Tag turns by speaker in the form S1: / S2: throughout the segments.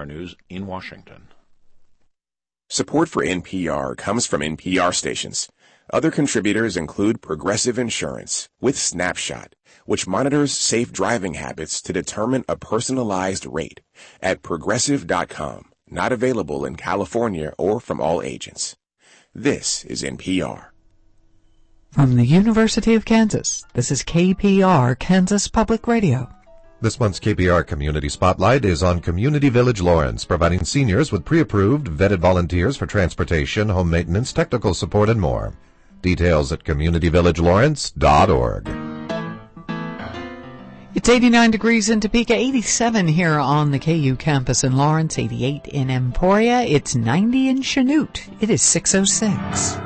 S1: News in Washington.
S2: Support for NPR comes from NPR stations. Other contributors include Progressive Insurance with Snapshot, which monitors safe driving habits to determine a personalized rate at Progressive.com. Not available in California or from all agents. This is NPR.
S3: From the University of Kansas, this is KPR, Kansas Public Radio.
S4: This month's KPR Community Spotlight is on Community Village Lawrence, providing seniors with pre-approved, vetted volunteers for transportation, home maintenance, technical support, and more. Details at communityvillagelawrence.org.
S3: It's 89 degrees in Topeka, 87 here on the KU campus in Lawrence, 88 in Emporia. It's 90 in Chanute. It is 6:06.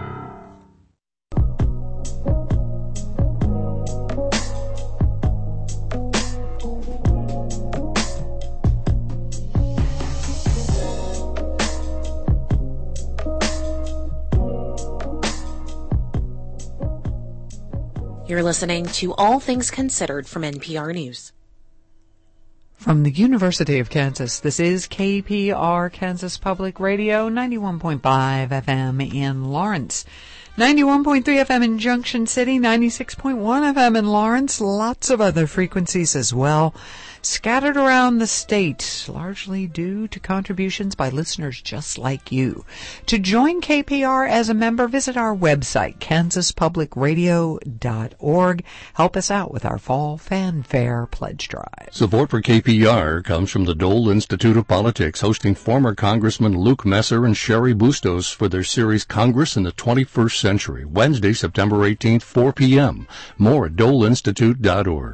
S5: You're listening to All Things Considered from NPR News.
S3: From the University of Kansas, this is KPR, Kansas Public Radio, 91.5 FM in Lawrence, 91.3 FM in Junction City, 96.1 FM in Lawrence, lots of other frequencies as well, scattered around the state, largely due to contributions by listeners just like you. To join KPR as a member, visit our website, kansaspublicradio.org. Help us out with our Fall Fanfare Pledge Drive.
S6: Support for KPR comes from the Dole Institute of Politics, hosting former Congressman Luke Messer and Sherry Bustos for their series Congress in the 21st Century, Wednesday, September 18th, 4 p.m. More at doleinstitute.org.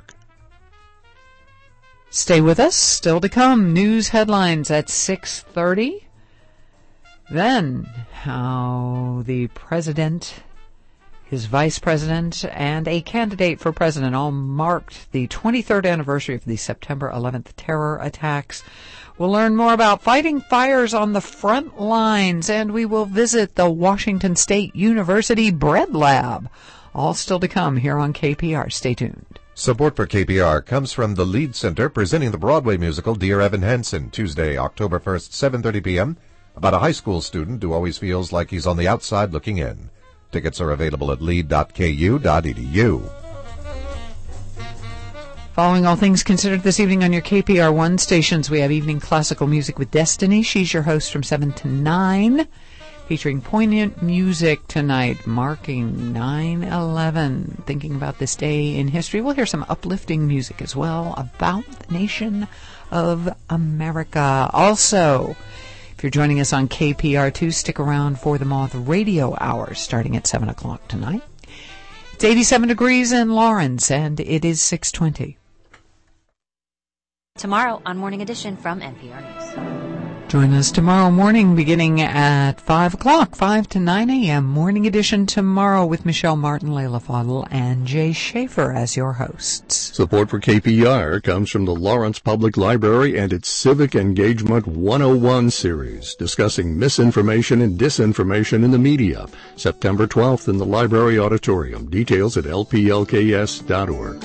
S3: Stay with us. Still to come, news headlines at 6:30. Then, how the president, his vice president, and a candidate for president all marked the 23rd anniversary of the September 11th terror attacks. We'll learn more about fighting fires on the front lines, and we will visit the Washington State University Bread Lab. All still to come here on KPR. Stay tuned.
S4: Support for KPR comes from the Lead Center, presenting the Broadway musical Dear Evan Hansen, Tuesday, October 1st, 7:30 p.m., about a high school student who always feels like he's on the outside looking in. Tickets are available at lead.ku.edu.
S3: Following All Things Considered this evening on your KPR 1 stations, we have Evening Classical Music with Destiny. She's your host from 7 to 9. Featuring poignant music tonight, marking 9/11. Thinking about this day in history. We'll hear some uplifting music as well about the nation of America. Also, if you're joining us on KPR2, stick around for the Moth Radio Hour starting at 7 o'clock tonight. It's 87 degrees in Lawrence, and it is 6:20.
S7: Tomorrow on Morning Edition from NPR News.
S3: Join us tomorrow morning beginning at 5 o'clock, 5 to 9 a.m. Morning Edition tomorrow with Michelle Martin, Layla Fadl, and Jay Schaefer as your hosts.
S6: Support for KPR comes from the Lawrence Public Library and its Civic Engagement 101 series, discussing misinformation and disinformation in the media. September 12th in the Library Auditorium. Details at lplks.org.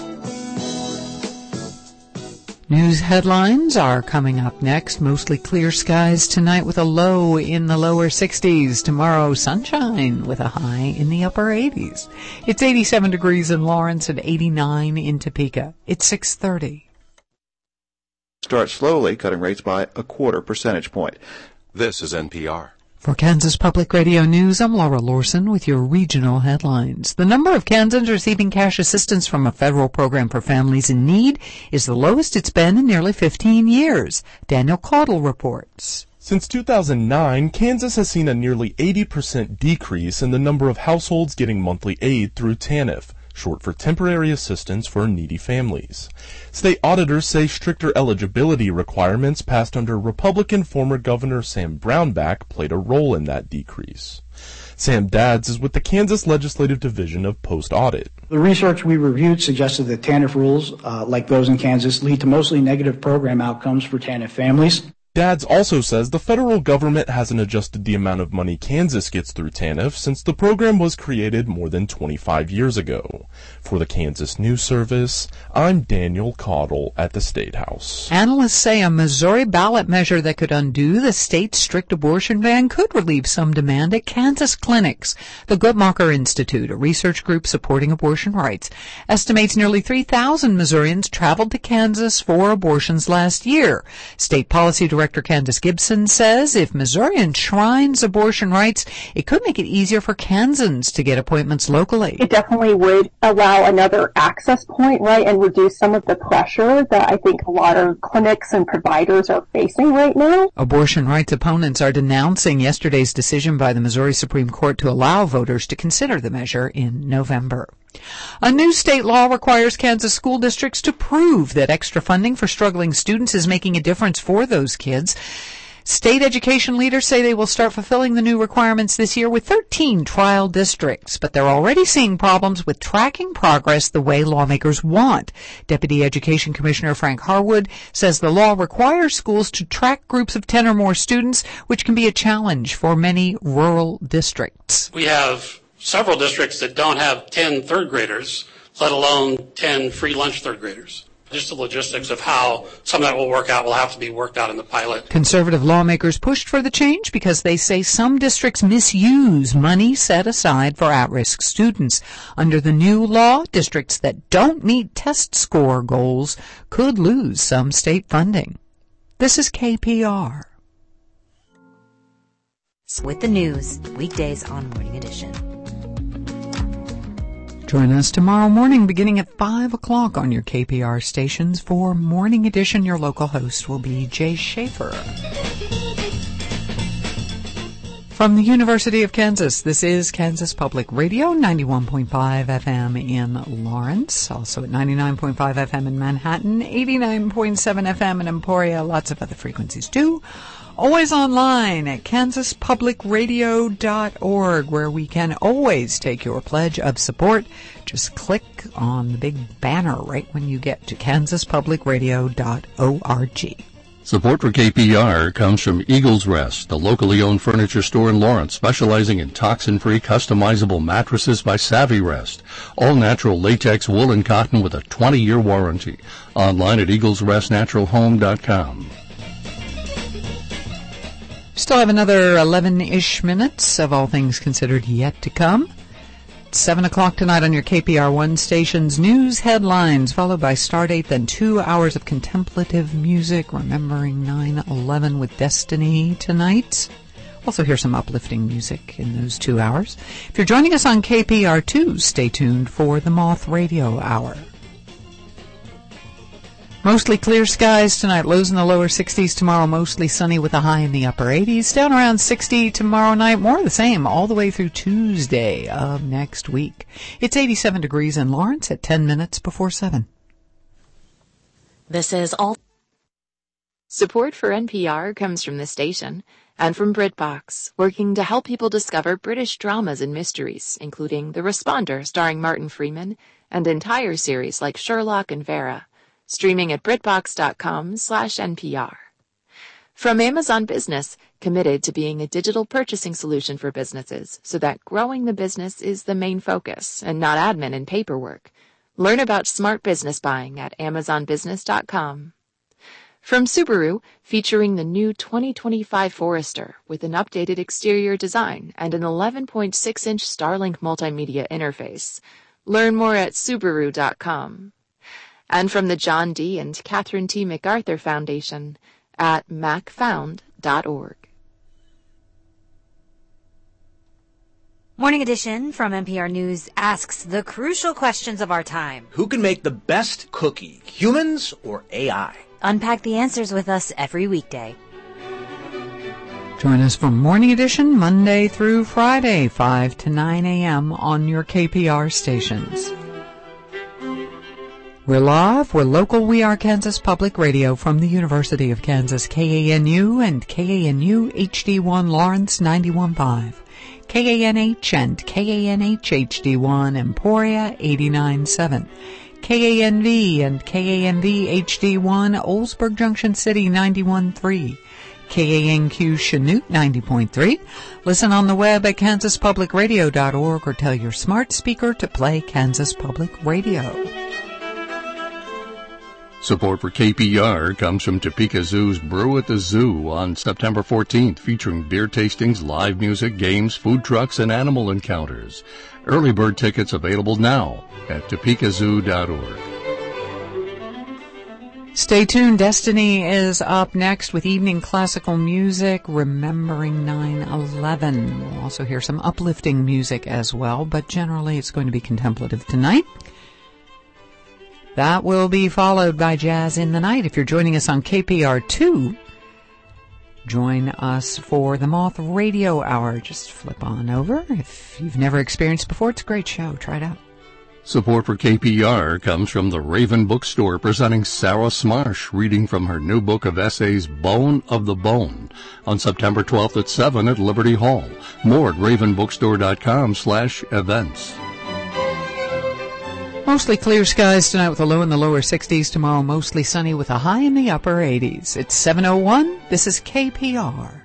S3: News headlines are coming up next. Mostly clear skies tonight with a low in the lower 60s. Tomorrow, sunshine with a high in the upper 80s. It's 87 degrees in Lawrence and 89 in Topeka. It's 6:30.
S8: Start slowly, cutting rates by a 0.25 percentage point.
S9: This is NPR.
S3: For Kansas Public Radio News, I'm Laura Lorson with your regional headlines. The number of Kansans receiving cash assistance from a federal program for families in need is the lowest it's been in nearly 15 years. Daniel Caudle reports.
S10: Since 2009, Kansas has seen a nearly 80% decrease in the number of households getting monthly aid through TANF, short for Temporary Assistance for Needy Families. State auditors say stricter eligibility requirements passed under Republican former Governor Sam Brownback played a role in that decrease. Sam Dadds is with the Kansas Legislative Division of Post-Audit.
S11: The research we reviewed suggested that TANF rules, like those in Kansas, lead to mostly negative program outcomes for TANF families.
S10: Dads also says the federal government hasn't adjusted the amount of money Kansas gets through TANF since the program was created more than 25 years ago. For the Kansas News Service, I'm Daniel Caudle at the State House.
S3: Analysts say a Missouri ballot measure that could undo the state's strict abortion ban could relieve some demand at Kansas clinics. The Guttmacher Institute, a research group supporting abortion rights, estimates nearly 3,000 Missourians traveled to Kansas for abortions last year. State Policy Director Candace Gibson says if Missouri enshrines abortion rights, it could make it easier for Kansans to get appointments locally.
S1: It definitely would allow another access point, right, and reduce some of the pressure that I think a lot of clinics and providers are facing right now.
S3: Abortion rights opponents are denouncing yesterday's decision by the Missouri Supreme Court to allow voters to consider the measure in November. A new state law requires Kansas school districts to prove that extra funding for struggling students is making a difference for those kids. State education leaders say they will start fulfilling the new requirements this year with 13 trial districts, but they're already seeing problems with tracking progress the way lawmakers want. Deputy Education Commissioner Frank Harwood says the law requires schools to track groups of 10 or more students, which can be a challenge for many rural districts.
S12: We have several districts that don't have 10 third graders, let alone 10 free lunch third graders. Just the logistics of how some of that will work out will have to be worked out in the pilot.
S3: Conservative lawmakers pushed for the change because they say some districts misuse money set aside for at-risk students. Under the new law, districts that don't meet test score goals could lose some state funding. This is KPR.
S7: With the news, weekdays on Morning Edition.
S3: Join us tomorrow morning beginning at 5 o'clock on your KPR stations for Morning Edition. Your local host will be Jay Schaefer. From the University of Kansas, this is Kansas Public Radio, 91.5 FM in Lawrence, also at 99.5 FM in Manhattan, 89.7 FM in Emporia, lots of other frequencies too. Always online at kansaspublicradio.org, where we can always take your pledge of support. Just click on the big banner right when you get to kansaspublicradio.org.
S6: Support for KPR comes from Eagles Rest, the locally owned furniture store in Lawrence, specializing in toxin-free customizable mattresses by Savvy Rest. All natural latex, wool, and cotton with a 20-year warranty. Online at eaglesrestnaturalhome.com.
S3: Still have another 11-ish minutes of All Things Considered yet to come. 7 o'clock tonight on your KPR1 station's news headlines, followed by Stardate, then 2 hours of contemplative music, remembering 9/11 with Destiny tonight. Also hear some uplifting music in those 2 hours. If you're joining us on KPR2, stay tuned for the Moth Radio Hour. Mostly clear skies tonight, lows in the lower 60s tomorrow, mostly sunny with a high in the upper 80s, down around 60 tomorrow night, more of the same all the way through Tuesday of next week. It's 87 degrees in Lawrence at 10 minutes before 7.
S5: This is all.
S13: Support for NPR comes from the station and from BritBox, working to help people discover British dramas and mysteries, including The Responder starring Martin Freeman and entire series like Sherlock and Vera. Streaming at BritBox.com/NPR. From Amazon Business, committed to being a digital purchasing solution for businesses so that growing the business is the main focus and not admin and paperwork. Learn about smart business buying at AmazonBusiness.com. From Subaru, featuring the new 2025 Forester with an updated exterior design and an 11.6-inch Starlink multimedia interface. Learn more at Subaru.com. And from the John D. and Catherine T. MacArthur Foundation at macfound.org.
S7: Morning Edition from NPR News asks the crucial questions of our time.
S14: Who can make the best cookie, humans or AI?
S7: Unpack the answers with us every weekday.
S3: Join us for Morning Edition Monday through Friday, 5 to 9 a.m. on your KPR stations. We're live, we're local, we are Kansas Public Radio from the University of Kansas, KANU and KANU HD1 Lawrence 91.5, KANH and KANH HD1 Emporia 89.7, KANV and KANV HD1 Oldsburg Junction City 91.3, KANQ Chanute 90.3. Listen on the web at kansaspublicradio.org or tell your smart speaker to play Kansas Public Radio.
S6: Support for KPR comes from Topeka Zoo's Brew at the Zoo on September 14th, featuring beer tastings, live music, games, food trucks, and animal encounters. Early bird tickets available now at topekazoo.org.
S3: Stay tuned. Destiny is up next with evening classical music, remembering 9/11. We'll also hear some uplifting music as well, but generally it's going to be contemplative tonight. That will be followed by Jazz in the Night. If you're joining us on KPR2, join us for the Moth Radio Hour. Just flip on over. If you've never experienced it before, it's a great show. Try it out.
S6: Support for KPR comes from the Raven Bookstore, presenting Sarah Smarsh reading from her new book of essays, Bone of the Bone, on September 12th at 7 at Liberty Hall. More at ravenbookstore.com/events.
S3: Mostly clear skies tonight with a low in the lower 60s. Tomorrow, mostly sunny with a high in the upper 80s. It's 7:01. This is KPR.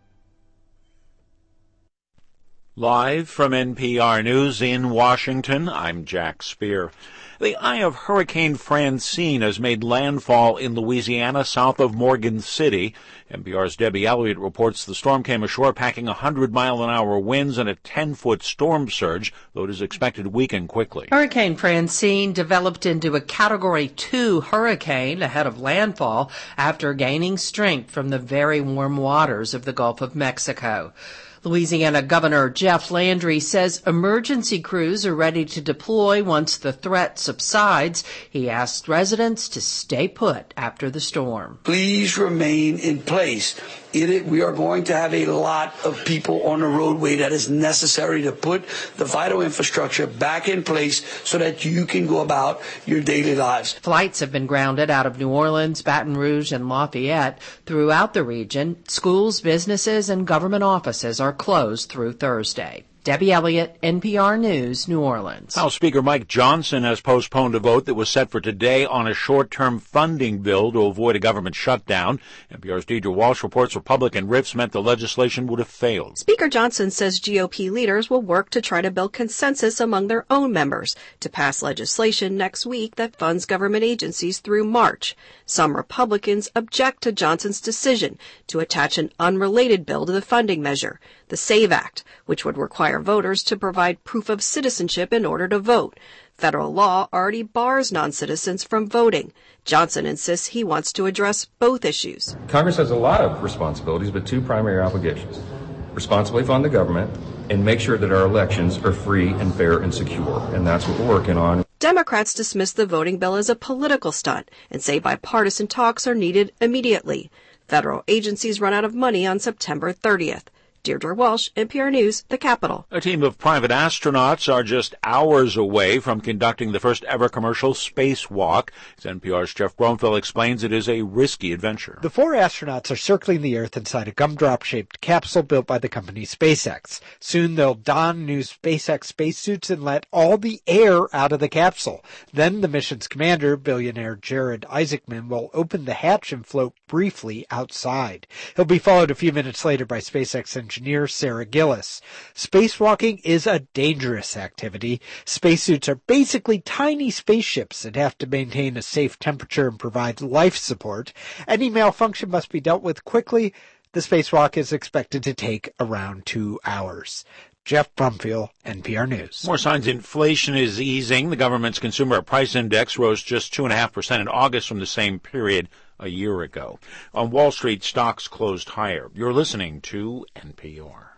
S15: Live from NPR News in Washington, I'm Jack Speer. The eye of Hurricane Francine has made landfall in Louisiana south of Morgan City. NPR's Debbie Elliott reports the storm came ashore packing 100-mile-an-hour winds and a 10-foot storm surge, though it is expected to weaken quickly.
S16: Hurricane Francine developed into a Category 2 hurricane ahead of landfall after gaining strength from the very warm waters of the Gulf of Mexico. Louisiana Governor Jeff Landry says emergency crews are ready to deploy once the threat subsides. He asked residents to stay put after the storm.
S17: Please remain in place. We are going to have a lot of people on the roadway that is necessary to put the vital infrastructure back in place so that you can go about your daily lives.
S16: Flights have been grounded out of New Orleans, Baton Rouge, and Lafayette. Throughout the region, schools, businesses, and government offices are closed through Thursday. Debbie Elliott, NPR News, New Orleans.
S15: House Speaker Mike Johnson has postponed a vote that was set for today on a short-term funding bill to avoid a government shutdown. NPR's Deidre Walsh reports Republican rifts meant the legislation would have failed.
S18: Speaker Johnson says GOP leaders will work to try to build consensus among their own members to pass legislation next week that funds government agencies through March. Some Republicans object to Johnson's decision to attach an unrelated bill to the funding measure, the SAVE Act, which would require voters to provide proof of citizenship in order to vote. Federal law already bars non-citizens from voting. Johnson insists he wants to address both issues.
S19: Congress has a lot of responsibilities, but two primary obligations: responsibly fund the government and make sure that our elections are free and fair and secure. And that's what we're working on.
S18: Democrats dismiss the voting bill as a political stunt and say bipartisan talks are needed immediately. Federal agencies run out of money on September 30th. Deirdre Walsh, NPR News, the Capitol.
S15: A team of private astronauts are just hours away from conducting the first ever commercial spacewalk. As NPR's Jeff Bromfield explains, it is a risky adventure.
S20: The 4 astronauts are circling the Earth inside a gumdrop-shaped capsule built by the company SpaceX. Soon they'll don new SpaceX spacesuits and let all the air out of the capsule. Then the mission's commander, billionaire Jared Isaacman, will open the hatch and float briefly outside. He'll be followed a few minutes later by SpaceX engineer Sarah Gillis. Spacewalking is a dangerous activity. Spacesuits are basically tiny spaceships that have to maintain a safe temperature and provide life support. Any malfunction must be dealt with quickly. The spacewalk is expected to take around 2 hours. Jeff Brumfield, NPR News.
S15: More signs inflation is easing. The government's consumer price index rose just 2.5% in August from the same period a year ago. On Wall Street, stocks closed higher. You're listening to NPR.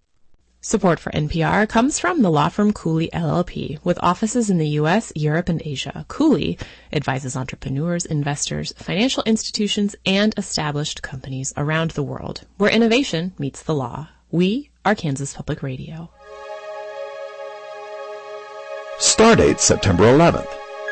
S21: Support for NPR comes from the law firm Cooley LLP, with offices in the U.S., Europe, and Asia. Cooley advises entrepreneurs, investors, financial institutions, and established companies around the world, where innovation meets the law. We are Kansas Public Radio.
S22: Stardate September 11th.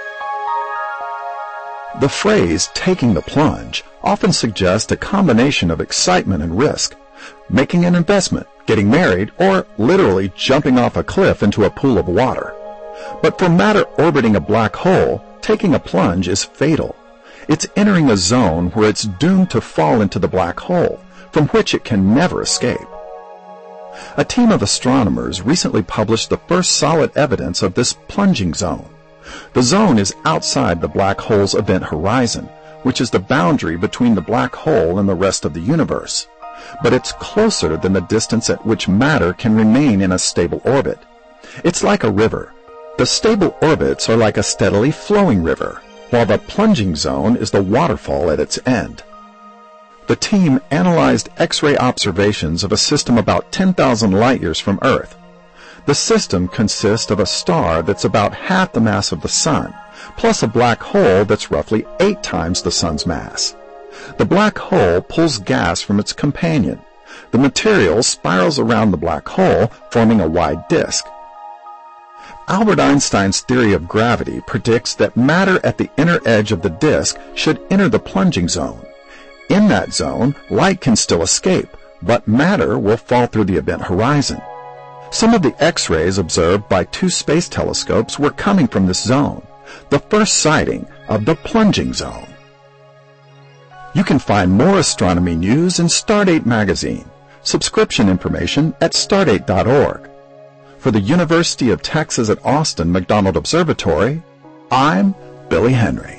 S22: The phrase taking the plunge often suggests a combination of excitement and risk, making an investment, getting married, or literally jumping off a cliff into a pool of water. But for matter orbiting a black hole, taking a plunge is fatal. It's entering a zone where it's doomed to fall into the black hole, from which it can never escape. A team of astronomers recently published the first solid evidence of this plunging zone. The zone is outside the black hole's event horizon, which is the boundary between the black hole and the rest of the universe. But it's closer than the distance at which matter can remain in a stable orbit. It's like a river. The stable orbits are like a steadily flowing river, while the plunging zone is the waterfall at its end. The team analyzed X-ray observations of a system about 10,000 light-years from Earth. The system consists of a star that's about half the mass of the Sun, plus a black hole that's roughly 8 times the Sun's mass. The black hole pulls gas from its companion. The material spirals around the black hole, forming a wide disk. Albert Einstein's theory of gravity predicts that matter at the inner edge of the disk should enter the plunging zone. In that zone, light can still escape, but matter will fall through the event horizon. Some of the X-rays observed by 2 space telescopes were coming from this zone, the first sighting of the plunging zone. You can find more astronomy news in Stardate magazine. Subscription information at stardate.org. For the University of Texas at Austin McDonald Observatory, I'm Billy Henry.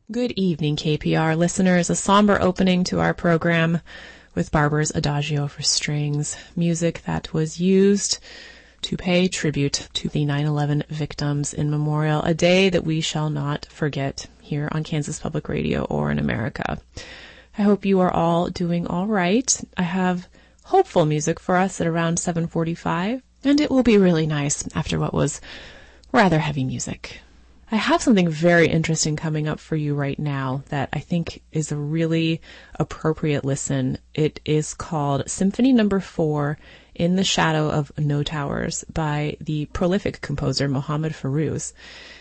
S21: Good evening, KPR listeners. A somber opening to our program with Barber's Adagio for Strings, music that was used to pay tribute to the 9/11 victims in memorial, a day that we shall not forget here on Kansas Public Radio or in America. I hope you are all doing all right. I have hopeful music for us at around 7:45, and it will be really nice after what was rather heavy music. I have something very interesting coming up for you right now that I think is a really appropriate listen. It is called Symphony No. 4 in the Shadow of No Towers by the prolific composer Mohammad Fairouz.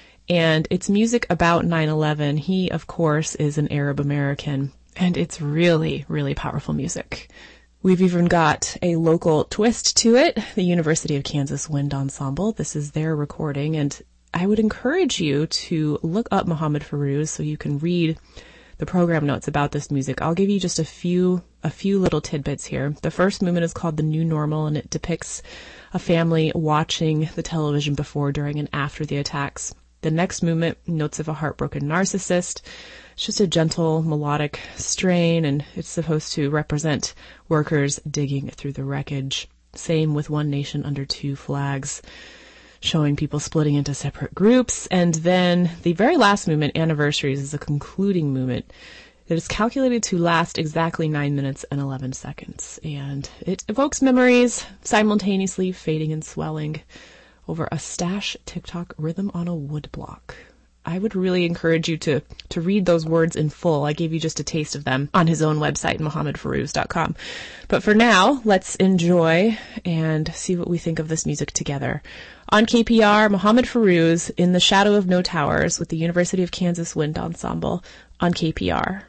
S21: And it's music about 9/11. He, of course, is an Arab American, and it's really, really powerful music. We've even got a local twist to it, the University of Kansas Wind Ensemble. This is their recording, and I would encourage you to look up Mohammad Fairouz so you can read the program notes about this music. I'll give you just a few little tidbits here. The first movement is called The New Normal, and it depicts a family watching the television before, during, and after the attacks. The next movement, Notes of a Heartbroken Narcissist. It's just a gentle melodic strain, and it's supposed to represent workers digging through the wreckage. Same with One Nation Under Two Flags, showing people splitting into separate groups. And then the very last movement, Anniversaries, is a concluding movement that is calculated to last exactly 9 minutes and 11 seconds. And it evokes memories, simultaneously fading and swelling over a stash TikTok rhythm on a wood block. I would really encourage you to read those words in full. I gave you just a taste of them on his own website, mohammadfairouz.com. But for now, let's enjoy and see what we think of this music together. On KPR, Mohammad Fairouz, In the Shadow of No Towers, with the University of Kansas Wind Ensemble on KPR.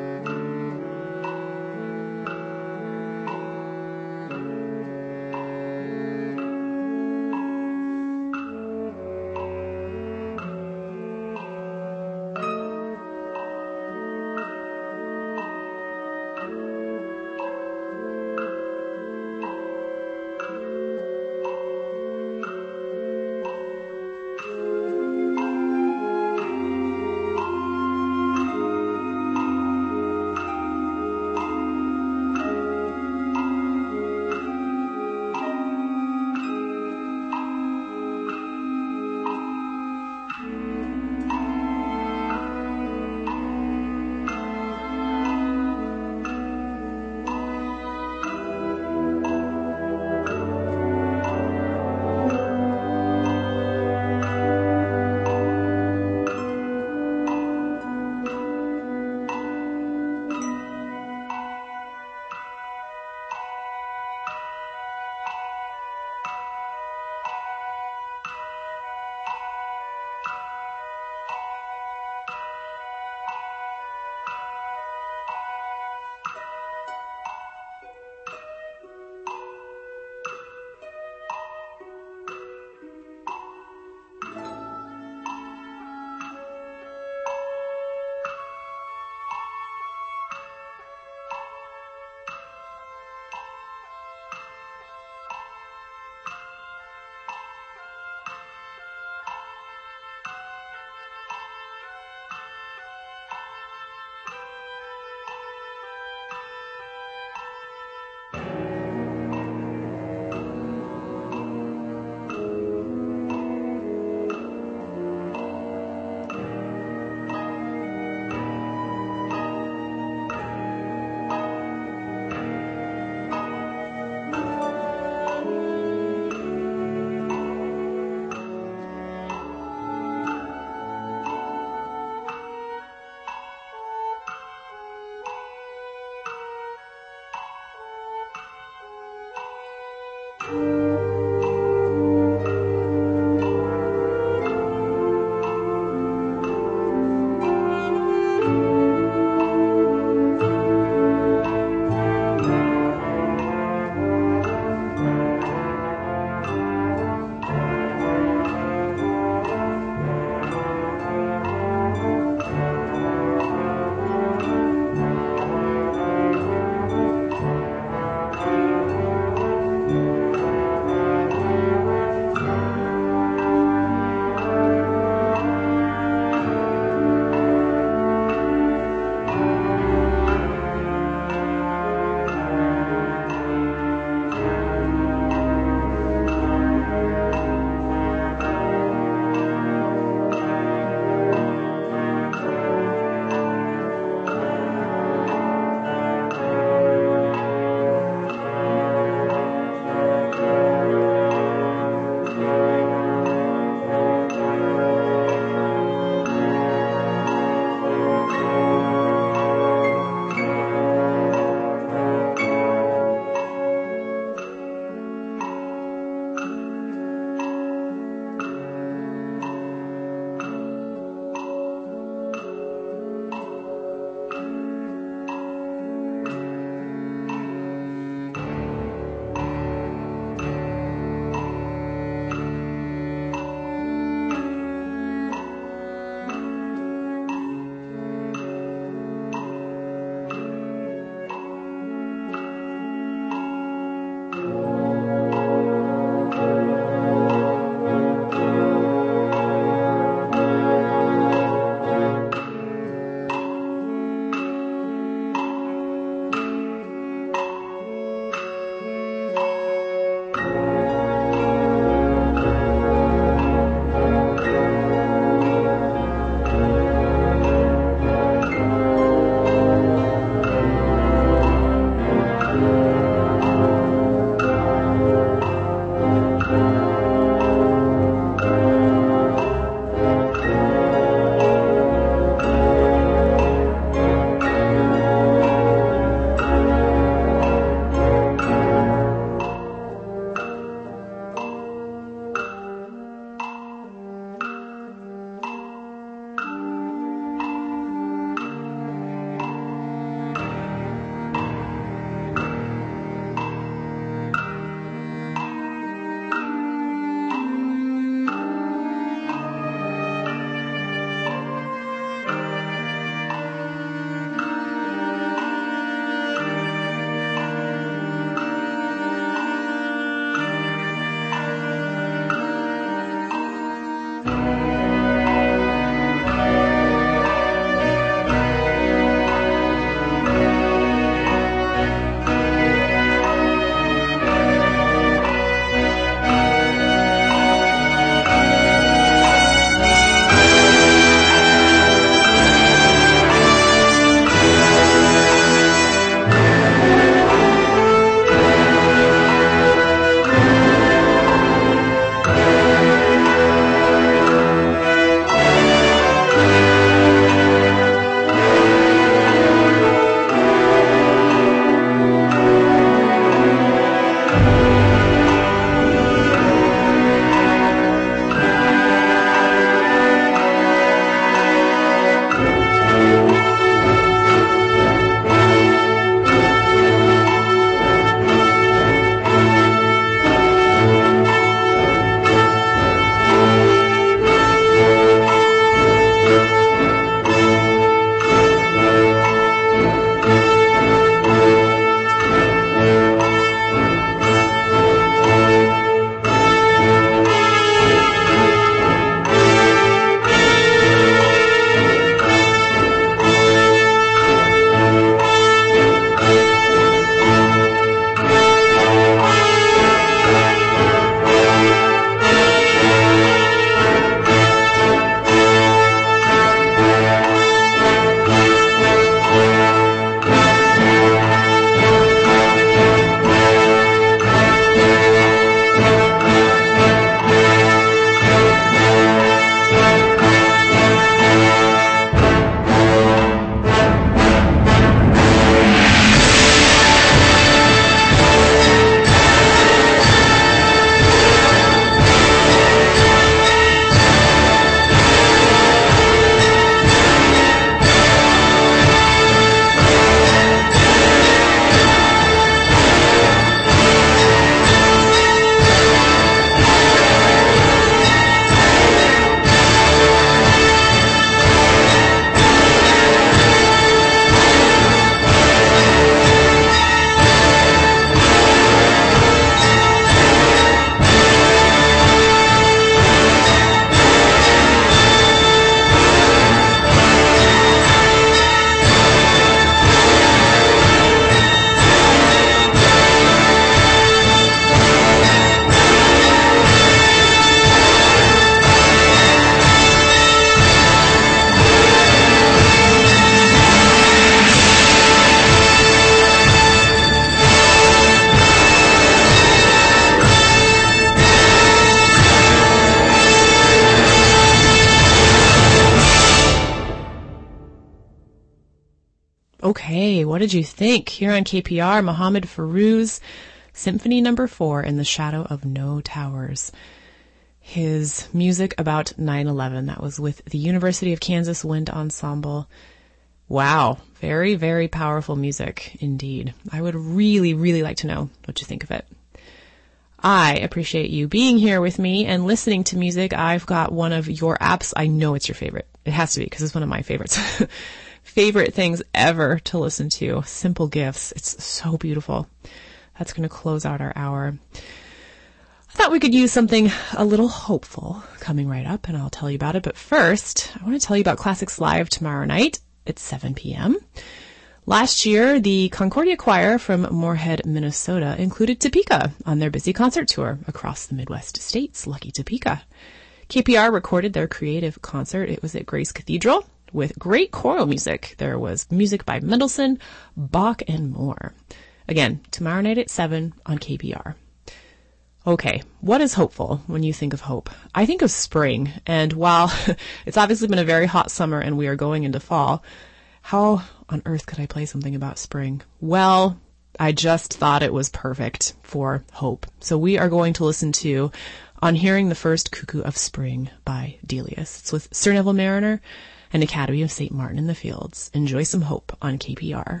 S21: Okay, what did you think? Here on KPR, Mohammed Fairouz, Symphony No. 4, In the Shadow of No Towers. His music about 9/11. That was with the University of Kansas Wind Ensemble. Wow. Very, very powerful music indeed. I would really, really like to know what you think of it. I appreciate you being here with me and listening to music. I've got one of your apps. I know it's your favorite. It has to be because it's one of my favorites. Favorite things ever to listen to. Simple Gifts. It's so beautiful. That's going to close out our hour. I thought we could use something a little hopeful coming right up, and I'll tell you about it. But first, I want to tell you about Classics Live tomorrow night at 7 p.m. Last year, the Concordia Choir from Moorhead, Minnesota included Topeka on their busy concert tour across the Midwest states. Lucky Topeka. KPR recorded their creative concert. It was at Grace Cathedral with great choral music. There was music by Mendelssohn, Bach, and more. Again, tomorrow night at 7 on KPR. Okay, what is hopeful when you think of hope? I think of spring, and while it's obviously been a very hot summer and we are going into fall, how on earth could I play something about spring? Well, I just thought it was perfect for hope. So we are going to listen to On Hearing the First Cuckoo of Spring by Delius. It's with Sir Neville Mariner and Academy of St. Martin in the Fields. Enjoy some hope on KPR.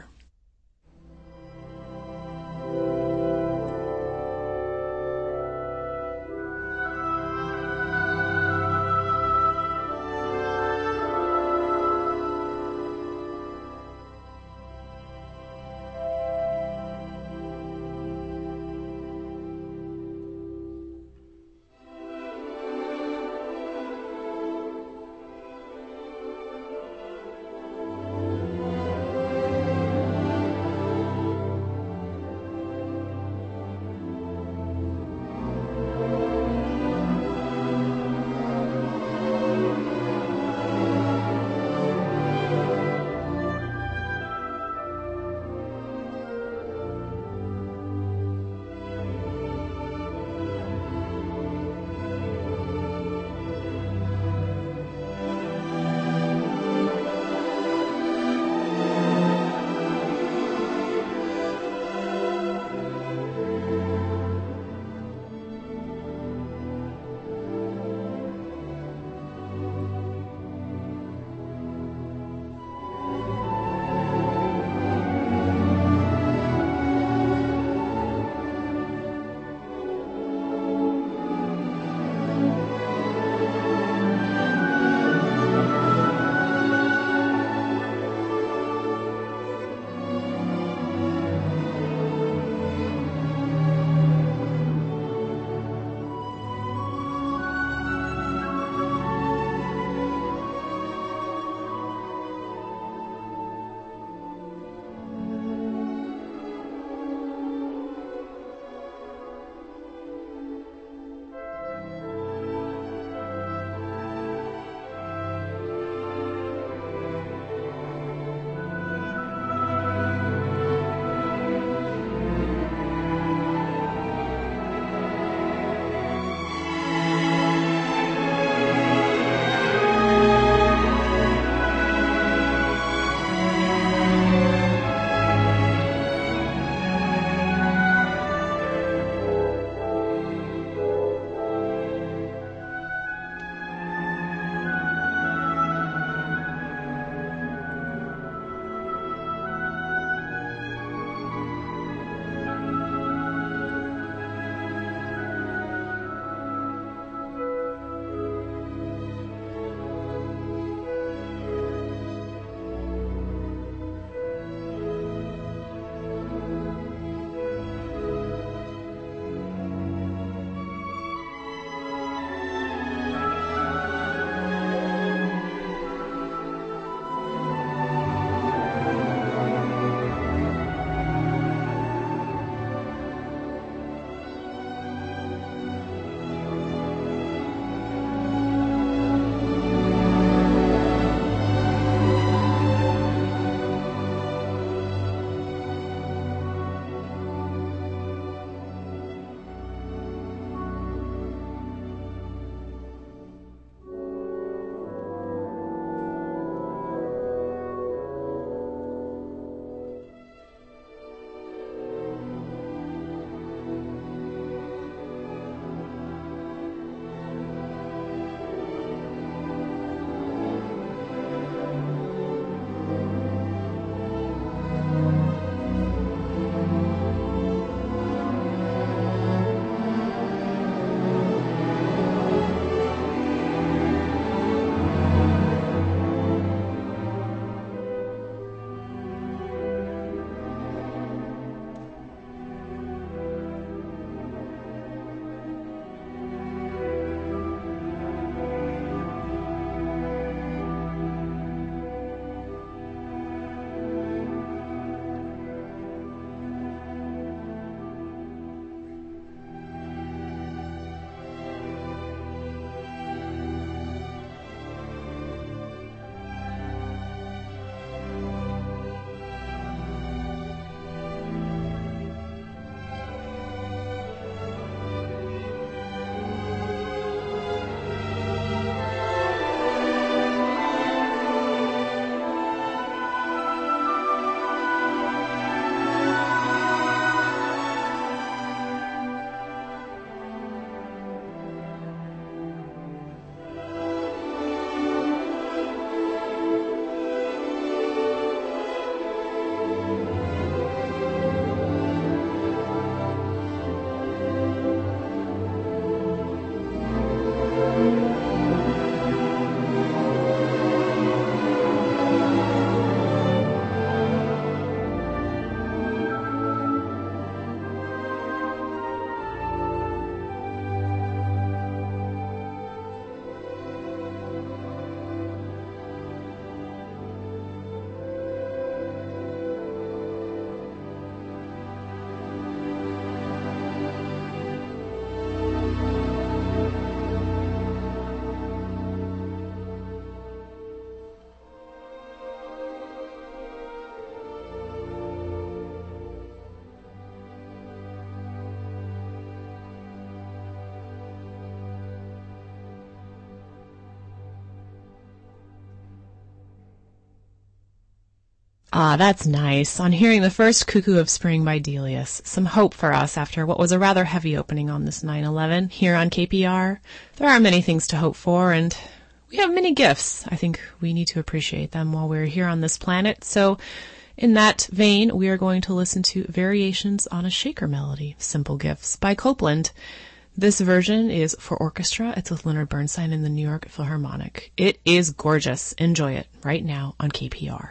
S21: Ah, that's nice. On hearing the first Cuckoo of Spring by Delius, some hope for us after what was a rather heavy opening on this 9/11 here on KPR. There are many things to hope for, and we have many gifts. I think we need to appreciate them while we're here on this planet. So in that vein, we are going to listen to Variations on a Shaker Melody, Simple Gifts by Copeland. This version is for orchestra. It's with Leonard Bernstein in the New York Philharmonic. It is gorgeous. Enjoy it right now on KPR.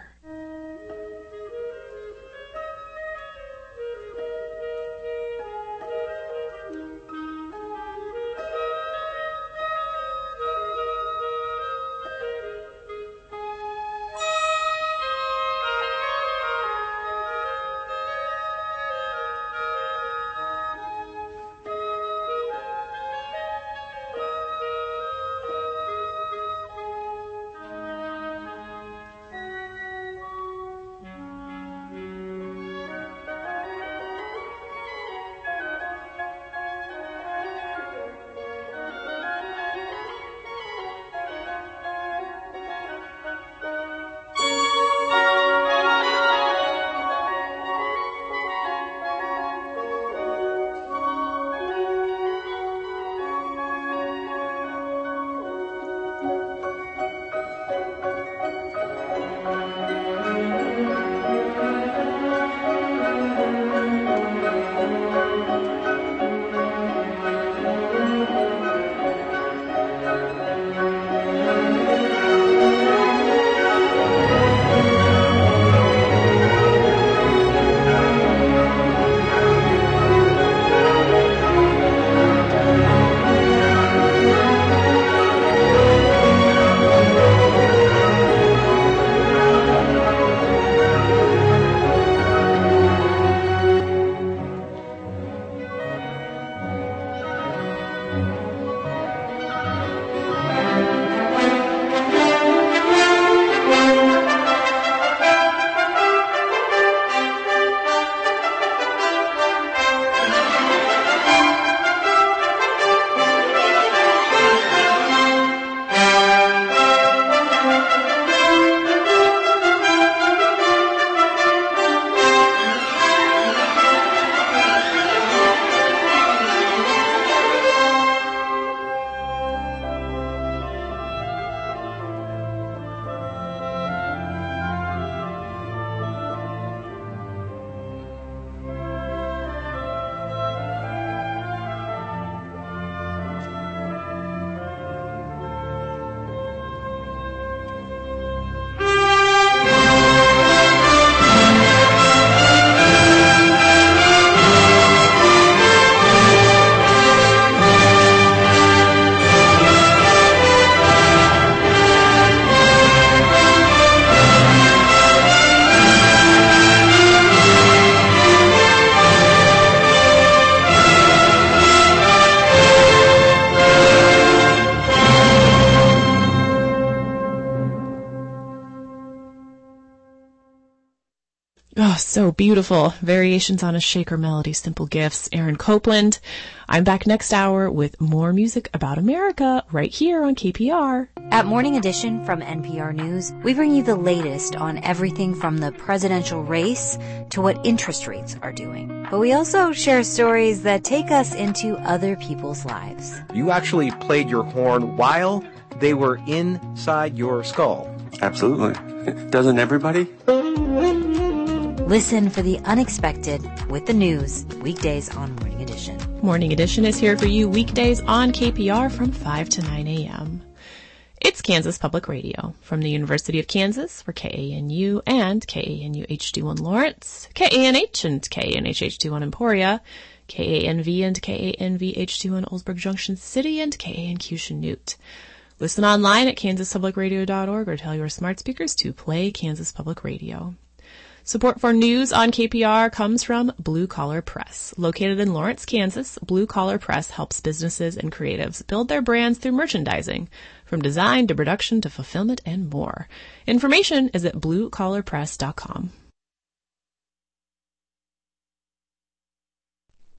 S21: Oh, so beautiful. Variations on a Shaker Melody, Simple Gifts, Aaron Copeland. I'm back next hour with more music about America right here on KPR.
S7: At Morning Edition from NPR News, we bring you the latest on everything from the presidential race to what interest rates are doing. But we also share stories that take us into other people's lives.
S14: You actually played your horn while they were inside your skull.
S9: Absolutely. Doesn't everybody?
S7: Listen for the unexpected with the news, weekdays on Morning Edition.
S21: Morning Edition is here for you weekdays on KPR from 5 to 9 a.m. It's Kansas Public Radio from the University of Kansas for KANU and KANU HD1 Lawrence, KANH and KANH HD1 Emporia, KANV and KANV HD1 Oldsburg Junction City, and KANQ Chanute. Listen online at kansaspublicradio.org or tell your smart speakers to play Kansas Public Radio. Support for news on KPR comes from Blue Collar Press. Located in Lawrence, Kansas, Blue Collar Press helps businesses and creatives build their brands through merchandising, from design to production to fulfillment and more. Information is at bluecollarpress.com.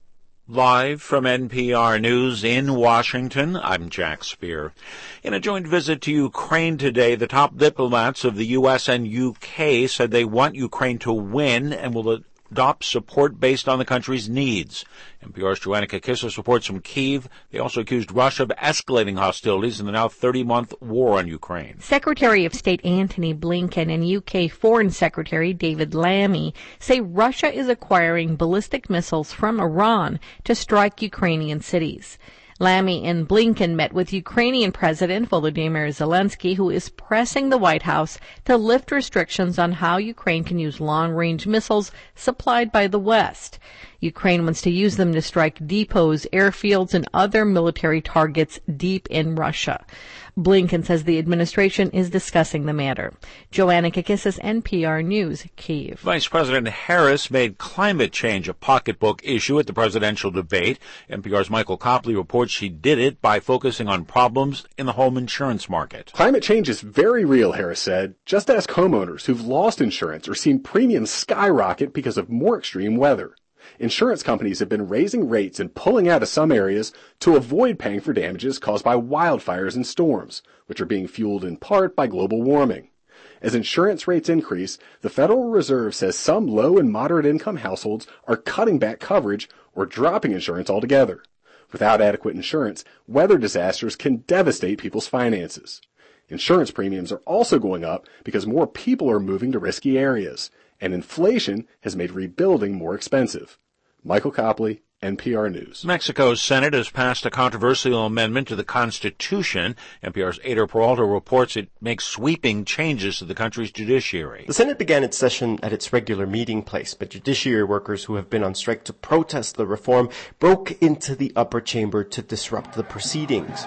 S15: Live from NPR News in Washington, I'm Jack Speer. In a joint visit to Ukraine today, the top diplomats of the U.S. and U.K. said they want Ukraine to win and will adopt support based on the country's needs. NPR's Joanna Kakissis reports from Kyiv. They also accused Russia of escalating hostilities in the now 30-month war on Ukraine.
S2: Secretary of State Antony Blinken and UK Foreign Secretary David Lammy say Russia is acquiring ballistic missiles from Iran to strike Ukrainian cities. Lammy and Blinken met with Ukrainian President Volodymyr Zelensky, who is pressing the White House to lift restrictions on how Ukraine can use long-range missiles supplied by the West. Ukraine wants to use them to strike depots, airfields, and other military targets deep in Russia. Blinken says the administration is discussing the matter. Joanna Kakissis, NPR News, Kyiv.
S15: Vice President Harris made climate change a pocketbook issue at the presidential debate. NPR's Michael Copley reports she did it by focusing on problems in the home insurance market.
S4: Climate change is very real, Harris said. Just ask homeowners who've lost insurance or seen premiums skyrocket because of more extreme weather. Insurance companies have been raising rates and pulling out of some areas to avoid paying for damages caused by wildfires and storms, which are being fueled in part by global warming. As insurance rates increase, the Federal Reserve says some low and moderate income households are cutting back coverage or dropping insurance altogether. Without adequate insurance, weather disasters can devastate people's finances. Insurance premiums are also going up because more people are moving to risky areas, and inflation has made rebuilding more expensive. Michael Copley, NPR News.
S15: Mexico's Senate has passed a controversial amendment to the Constitution. NPR's Ada Peralta reports it makes sweeping changes to the country's judiciary.
S23: The Senate began its session at its regular meeting place, but judiciary workers who have been on strike to protest the reform broke into the upper chamber to disrupt the proceedings.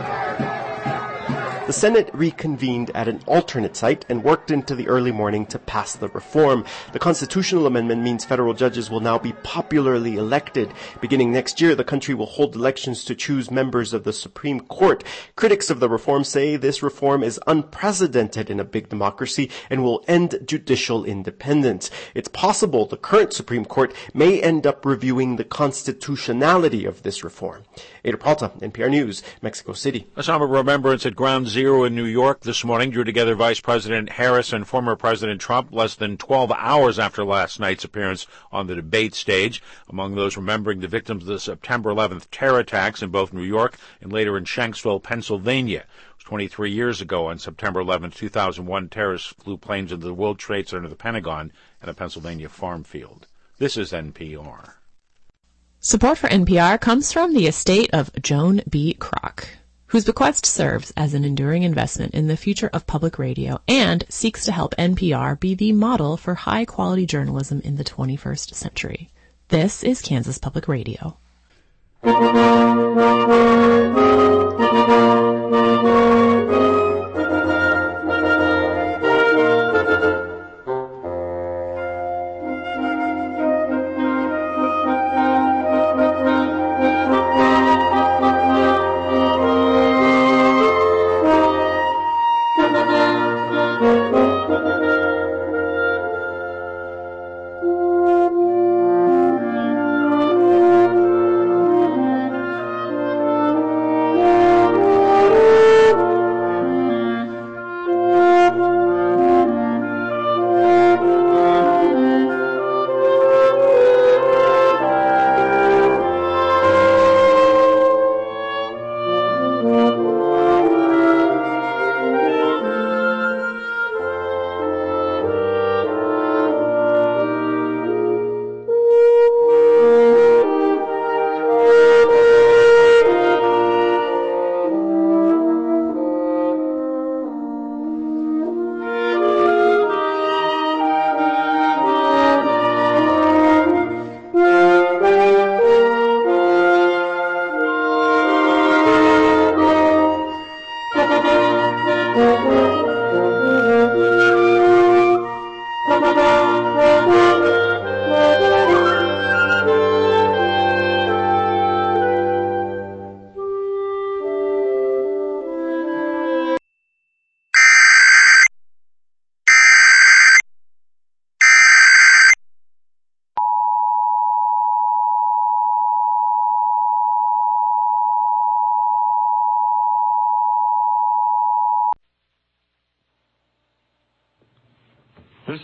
S23: The Senate reconvened at an alternate site and worked into the early morning to pass the reform. The constitutional amendment means federal judges will now be popularly elected. Beginning next year, the country will hold elections to choose members of the Supreme Court. Critics of the reform say this reform is unprecedented in a big democracy and will end judicial independence. It's possible the current Supreme Court may end up reviewing the constitutionality of this reform. Ada Peralta, NPR News, Mexico City.
S15: A somber remembrance at Ground Zero in New York this morning drew together Vice President Harris and former President Trump less than 12 hours after last night's appearance on the debate stage. Among those remembering the victims of the September 11th terror attacks in both New York and later in Shanksville, Pennsylvania. It was 23 years ago on September 11th, 2001, terrorists flew planes into the World Trade Center of the Pentagon and a Pennsylvania farm field. This is NPR.
S21: Support for NPR comes from the estate of Joan B. Kroc, whose bequest serves as an enduring investment in the future of public radio and seeks to help NPR be the model for high-quality journalism in the 21st century. This is Kansas Public Radio.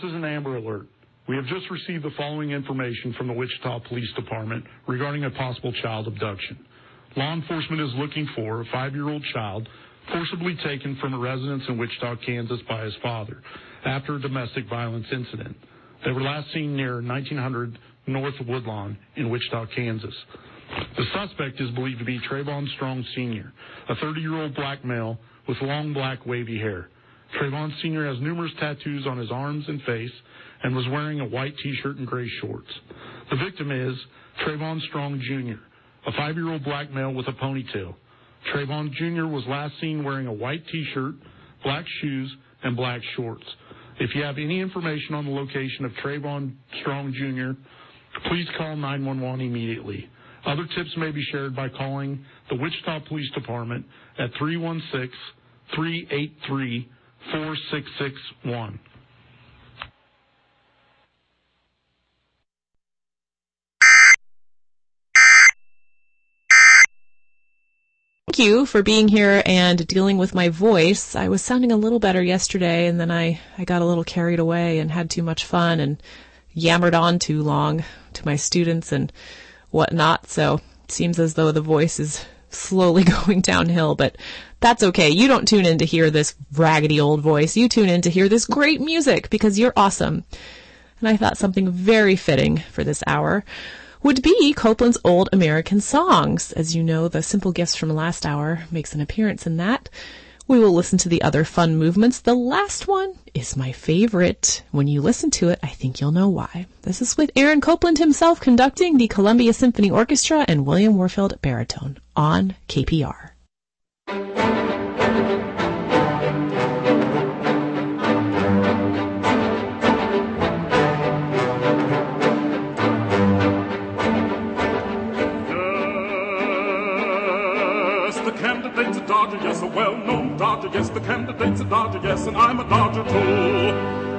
S8: is an Amber Alert. We have just received the following information from the Wichita Police Department regarding a possible child abduction. Law enforcement is looking for a 5-year-old child forcibly taken from a residence in Wichita, Kansas by his father after a domestic violence incident. They were last seen near 1900 North Woodlawn in Wichita, Kansas. The suspect is believed to be Trayvon Strong Sr., a 30-year-old black male with long black wavy hair. Trayvon Sr. has numerous tattoos on his arms and face and was wearing a white T-shirt and gray shorts. The victim is Trayvon Strong Jr., a 5-year-old black male with a ponytail. Trayvon Jr. was last seen wearing a white T-shirt, black shoes, and black shorts. If you have any information on the location of Trayvon Strong Jr., please call 911 immediately. Other tips may be shared by calling the Wichita Police Department at 316-383-4661.
S21: Thank you for being here and dealing with my voice. I was sounding a little better yesterday, and then I got a little carried away and had too much fun and yammered on too long to my students and whatnot. So it seems as though the voice is slowly going downhill, but that's okay. You don't tune in to hear this raggedy old voice. You tune in to hear this great music because you're awesome. And I thought something very fitting for this hour would be Copeland's Old American Songs. As you know, the Simple Gifts from last hour makes an appearance in that. We will listen to the other fun movements. The last one is my favorite. When you listen to it, I think you'll know why. This is with Aaron Copland himself conducting the Columbia Symphony Orchestra and William Warfield baritone on KPR.
S10: Dodger, yes, a well-known Dodger, yes, the candidate's a Dodger, yes, and I'm a Dodger too.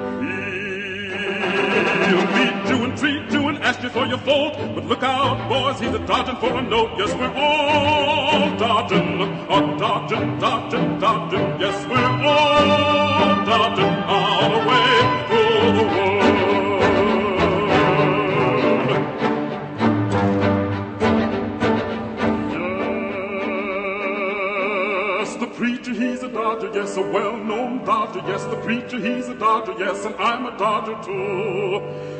S10: He'll meet you and treat you and ask you for your vote, but look out, boys, he's a dodging for a note. Yes, we're all dodging, dodging, yes, we're all dodging our way through the world. Preacher, he's a Dodger, yes, a well-known Dodger, yes, the preacher, he's a Dodger, yes, and I'm a Dodger too.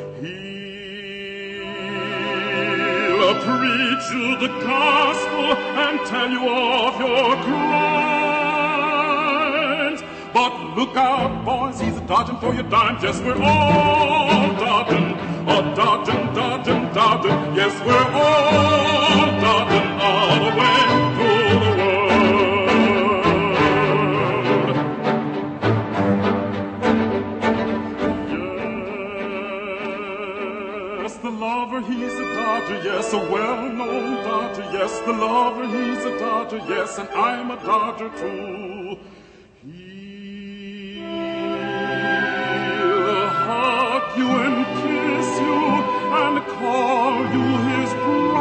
S10: He'll preach you the gospel and tell you of your crimes. But look out, boys, he's a dodging for your dimes, yes, we're all dodging, dodging, yes, we're all dodging all the way through the world. He's a Dodger, yes, a well-known Dodger, yes, the lover, he's a Dodger, yes, and I'm a Dodger too. He'll hug you and kiss you and call you his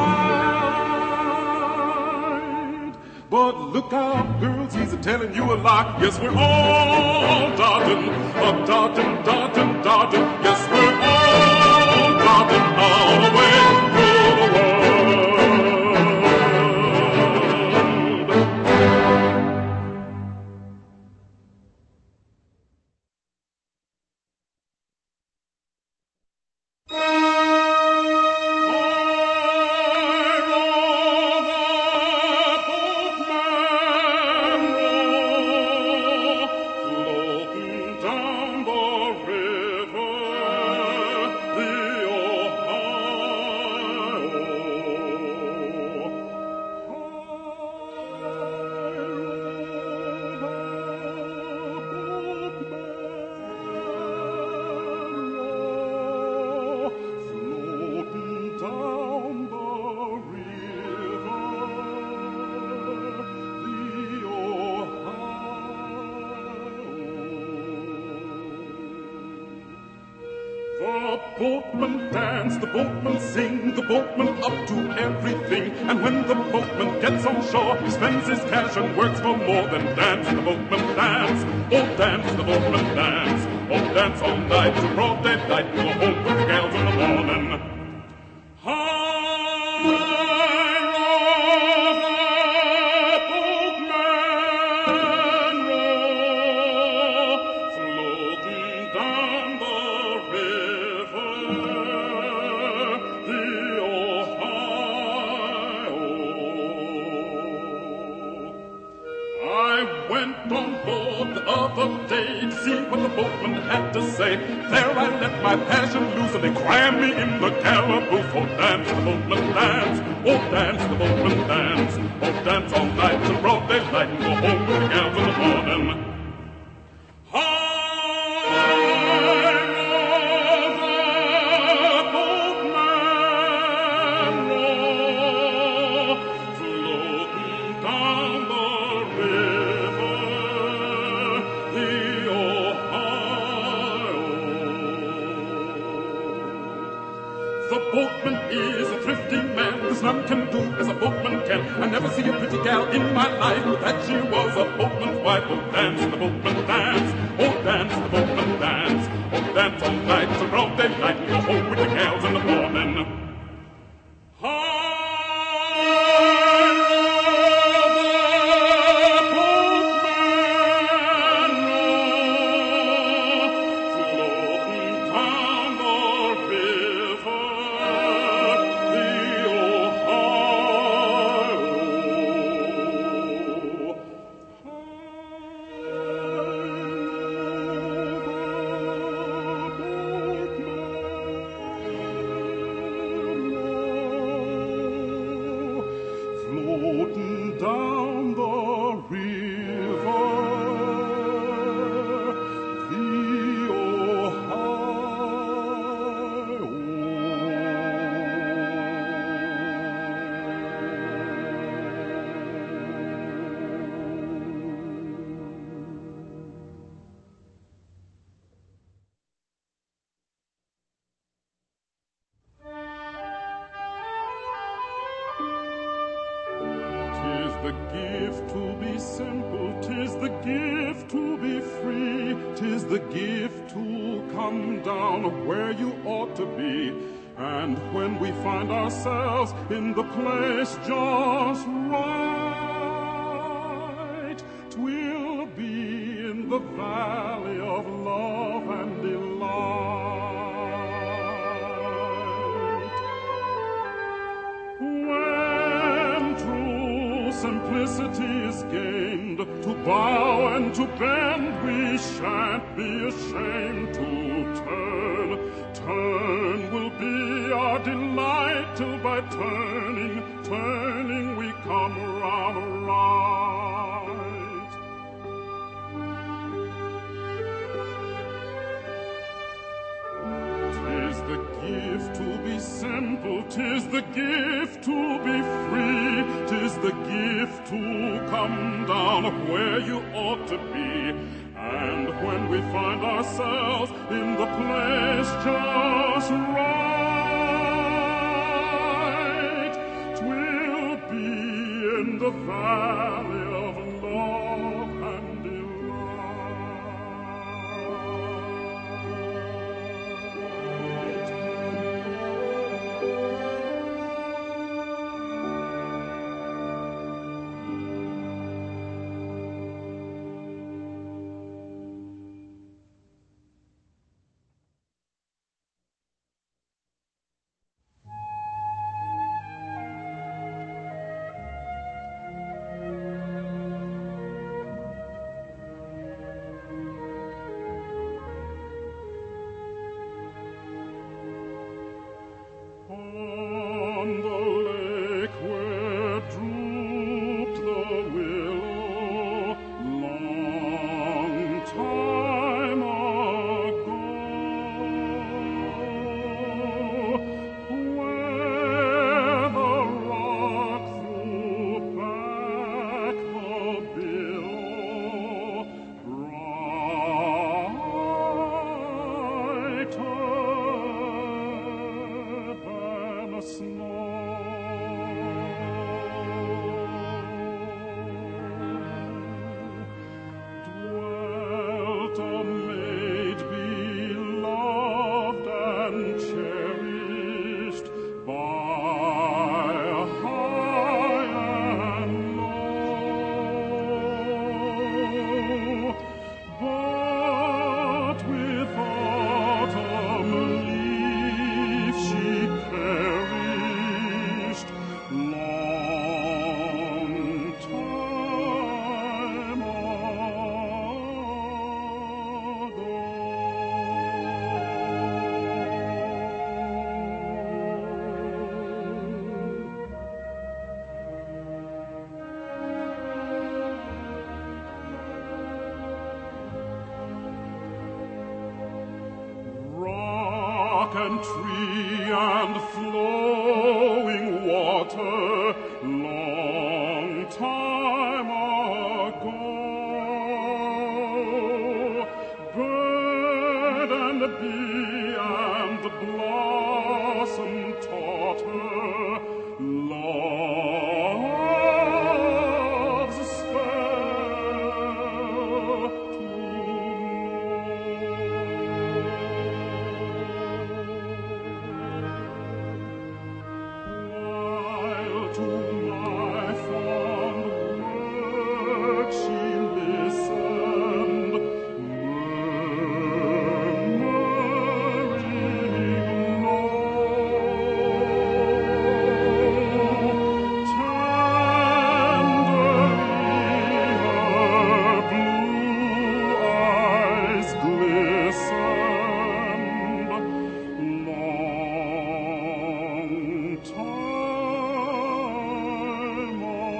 S10: bride. But look out, girls, he's a-telling you a lie, yes, we're all dodging, dodging, yes, we're all dodging all the way through the boatman dance, the boatmen sing, the boatman up to everything. And when the boatman gets on shore, he spends his cash and works for more than dance. The boatman dance, oh dance, the boatman dance. Oh dance all night to broad daylight, and go home with the gals in the morning. Had to say, there I let my passion loose, and they crammed me in the calaboose. Oh, dance, the boatman dance, oh, dance, the boatman dance, oh, dance all night till broad daylight, and go home with the gals in the morning. None can do as a boatman can. I never see a pretty gal in my life, but that she was a boatman's wife. Oh, dance, the boatman dance. Oh, dance, the boatman dance. Oh, dance all night till broad daylight, and go home with the gals in the morning. In the place just right, 'twill be in the valley of love and delight. When true simplicity is gained, to bow and to bend we shan't be ashamed to turn. Turn will be our delight, till by turning, turning we come round right. 'Tis the gift to be simple, 'tis the gift to be free, 'tis the gift to come down where you ought to be. And when we find ourselves in the place just right, 'twill be in the valley of love and tree and flowing water, long time ago. Bird and bee and blossom taught her love's spell to while to my fond word she listened, murmuring low. Tenderly her blue eyes glistened, long time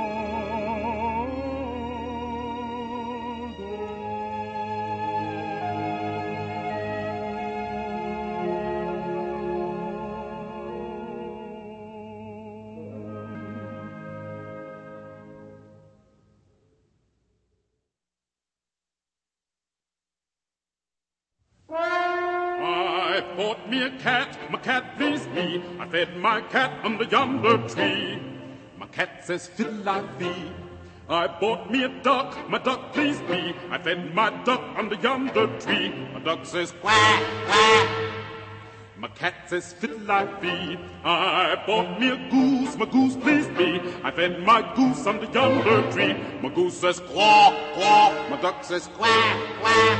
S10: I bought me a cat, my cat pleased me. I fed my cat under yonder tree. My cat says fiddle-I-fee. I bought me a duck, my duck pleased me. I fed my duck under yonder tree. My duck says quack, quack. My cat says fiddle-I-fee. I bought me a goose, my goose pleased me. I fed my goose under yonder tree. My goose says quack, quack. My duck says quack, quack.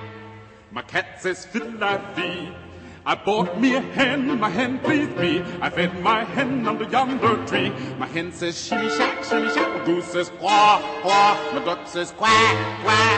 S10: My cat says fiddle-I-fee. I bought me a hen, my hen pleased me. I fed my hen under yonder tree. My hen says shimmy shack, shimmy shack. My goose says quack, quack. My duck says quack, quack.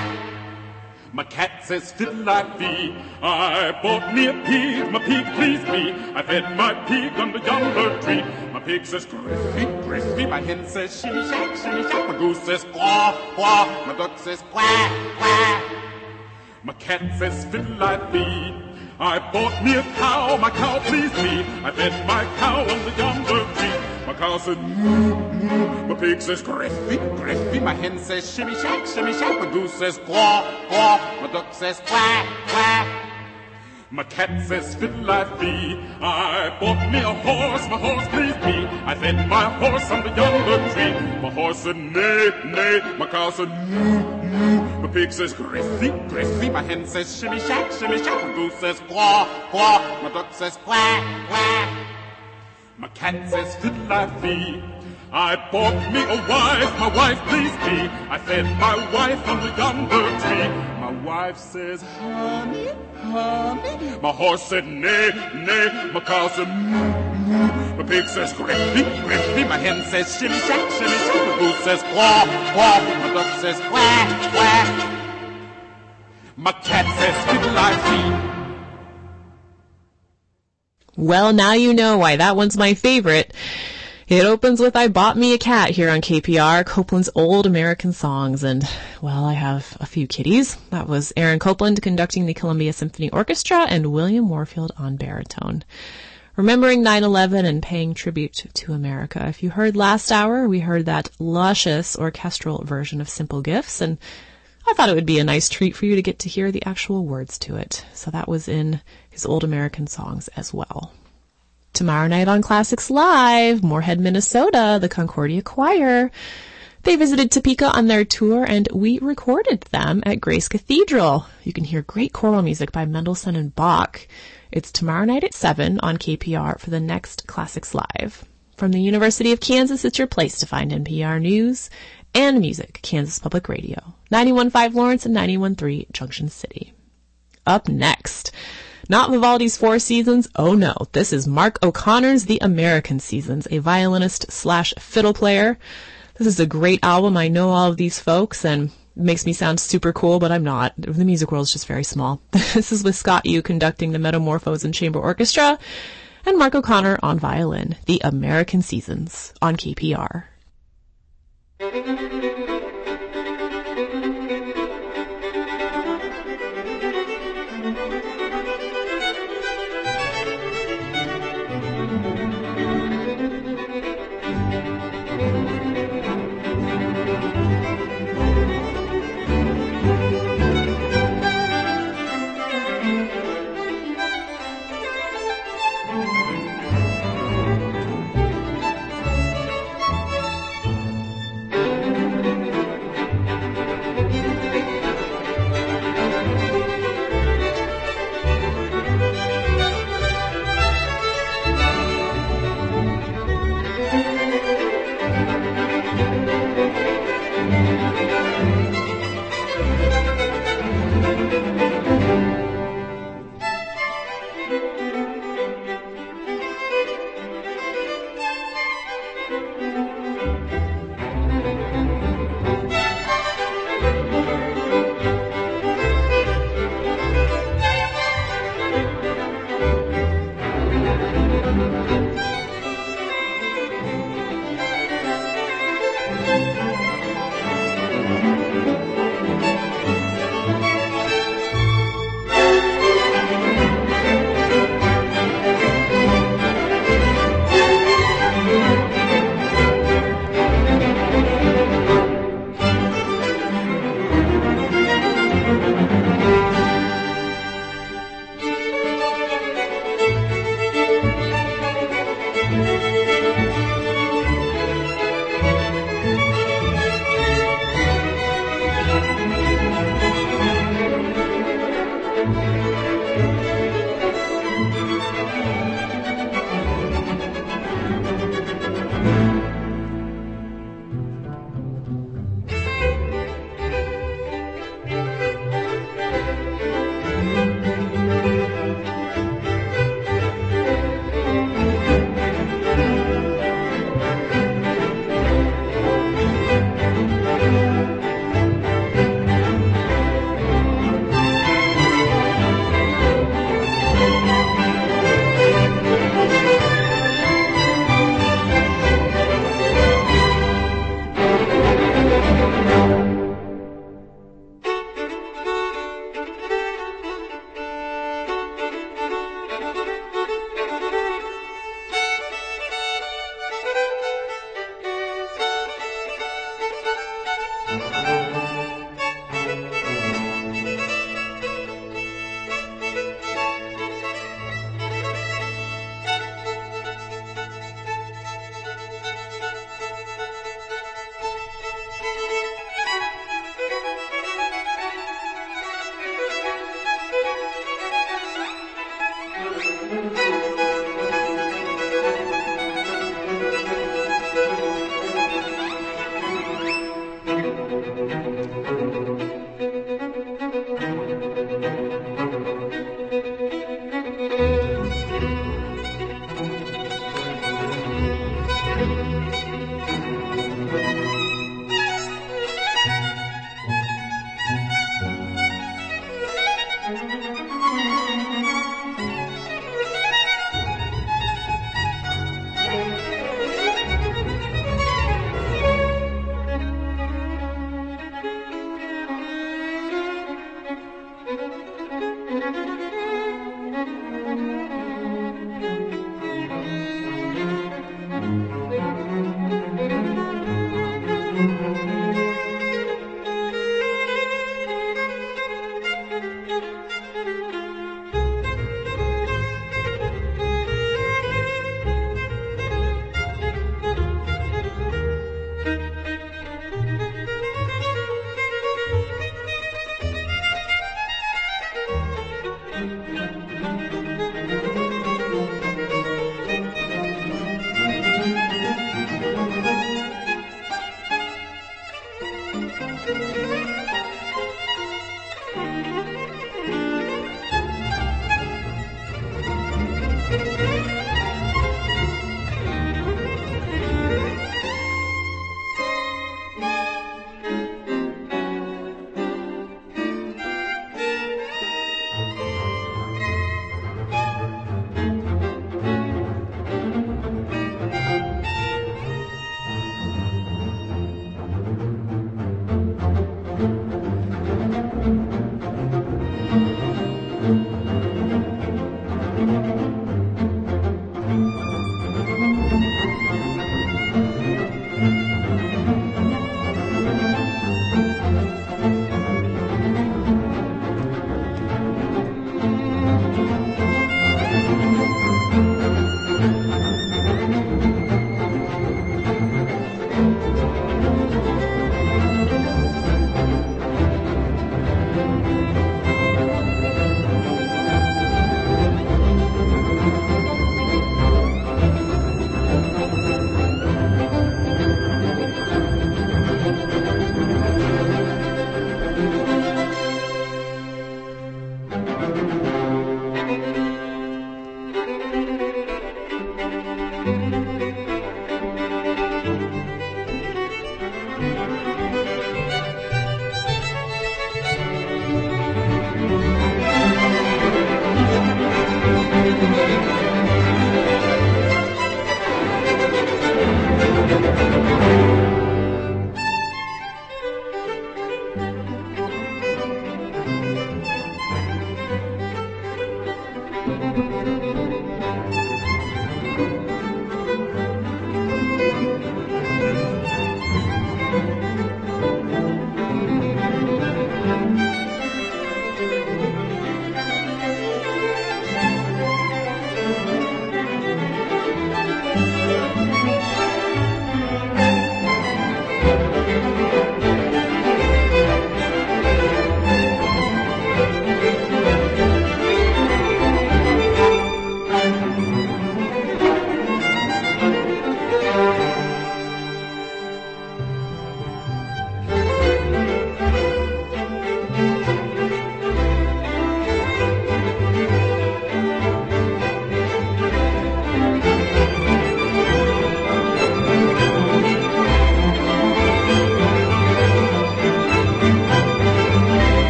S10: My cat says fiddle-I-fee. I bought me a pig, my pig pleased me. I fed my pig under yonder tree. My pig says griffy, griffy. My hen says shimmy shack, shimmy shack. My goose says quack, quack. My duck says quack, quack. My cat says fiddle-I-fee. I bought me a cow, my cow pleased me. I fed my cow under yonder tree. My cow said moo, moo. My pig says griffy, griffy. My hen says shimmy shack, shimmy shack. My goose says quack, quack. My duck says quack, quack. My cat says fiddle-I-fee. I bought me a horse, my horse pleased me. I fed my horse under yonder tree. My horse said neigh, neigh. My cow said moo, moo. My pig says griffy, griffy. My hen says shimmy shack, shimmy shack. My goose says quack, quack. My duck says quack, quack. My cat says fiddle-I-fee. I bought me a wife, my wife pleased me. I fed my wife under yonder tree. My wife says, honey, honey. My horse said, neigh, neigh. My cow said, moo, moo. My pig says, griffy, griffy. My hen says, shimmy shack, shimmy shack. My goose says, quack, quack. My duck says, quack, quack. My cat says, fiddle-I-fee.
S21: Well, now you know why that one's my favorite. It opens with I Bought Me a Cat here on KPR, Copeland's Old American Songs. And, well, I have a few kitties. That was Aaron Copland conducting the Columbia Symphony Orchestra and William Warfield on baritone. Remembering 9/11 and paying tribute to America. If you heard last hour, we heard that luscious orchestral version of Simple Gifts, and I thought it would be a nice treat for you to get to hear the actual words to it. So that was in his Old American Songs as well. Tomorrow night on Classics Live, Moorhead, Minnesota, the Concordia Choir. They visited Topeka on their tour, and we recorded them at Grace Cathedral. You can hear great choral music by Mendelssohn and Bach. It's tomorrow night at 7 on KPR for the next Classics Live. From the University of Kansas, it's your place to find NPR News and music, Kansas Public Radio, 91.5 Lawrence and 91.3 Junction City. Up next, not Vivaldi's Four Seasons, oh no, this is Mark O'Connor's The American Seasons, a violinist/fiddle player. This is a great album. I know all of these folks, and it makes me sound super cool, but I'm not. The music world is just very small. This is with Scott Yu conducting the Metamorphose and Chamber Orchestra, and Mark O'Connor on violin, The American Seasons, on KPR.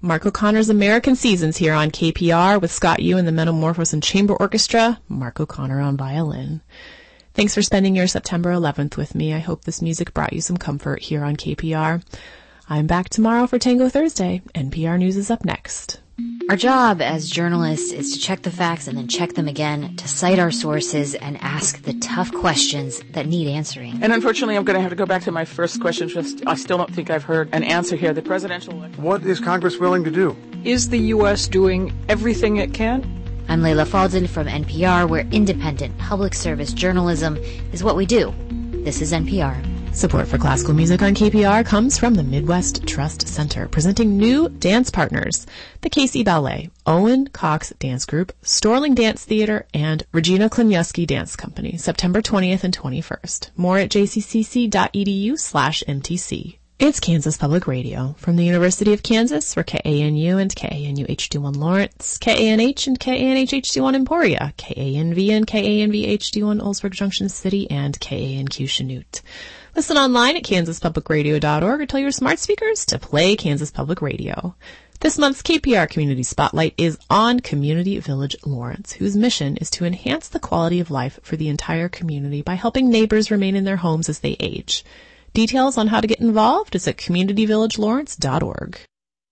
S21: Mark O'Connor's American Seasons here on KPR with Scott Yu and the Metamorphos and Chamber Orchestra, Mark O'Connor on violin. Thanks for spending your September 11th with me. I hope this music brought you some comfort here on KPR. I'm back tomorrow for Tango Thursday. NPR News is up next.
S7: Our job as journalists is to check the facts and then check them again, to cite our sources and ask the tough questions that need answering.
S1: And unfortunately, I'm going to have to go back to my first question. I still don't think I've heard an answer here. The presidential election.
S11: What is Congress willing to do?
S1: Is the U.S. doing everything it can?
S7: I'm Layla Faldin from NPR, where independent public service journalism is what we do. This is NPR.
S21: Support for classical music on KPR comes from the Midwest Trust Center, presenting new dance partners, the KC Ballet, Owen Cox Dance Group, Storling Dance Theater, and Regina Kloniewski Dance Company, September 20th and 21st. More at jccc.edu/MTC. It's Kansas Public Radio from the University of Kansas for KANU and KANU HD1 Lawrence, KANH and KANH HD1 Emporia, KANV and KANV HD1 Oldsburg Junction City, and KANQ Chanute. Listen online at kansaspublicradio.org or tell your smart speakers to play Kansas Public Radio. This month's KPR Community Spotlight is on Community Village Lawrence, whose mission is to enhance the quality of life for the entire community by helping neighbors remain in their homes as they age. Details on how to get involved is at communityvillagelawrence.org.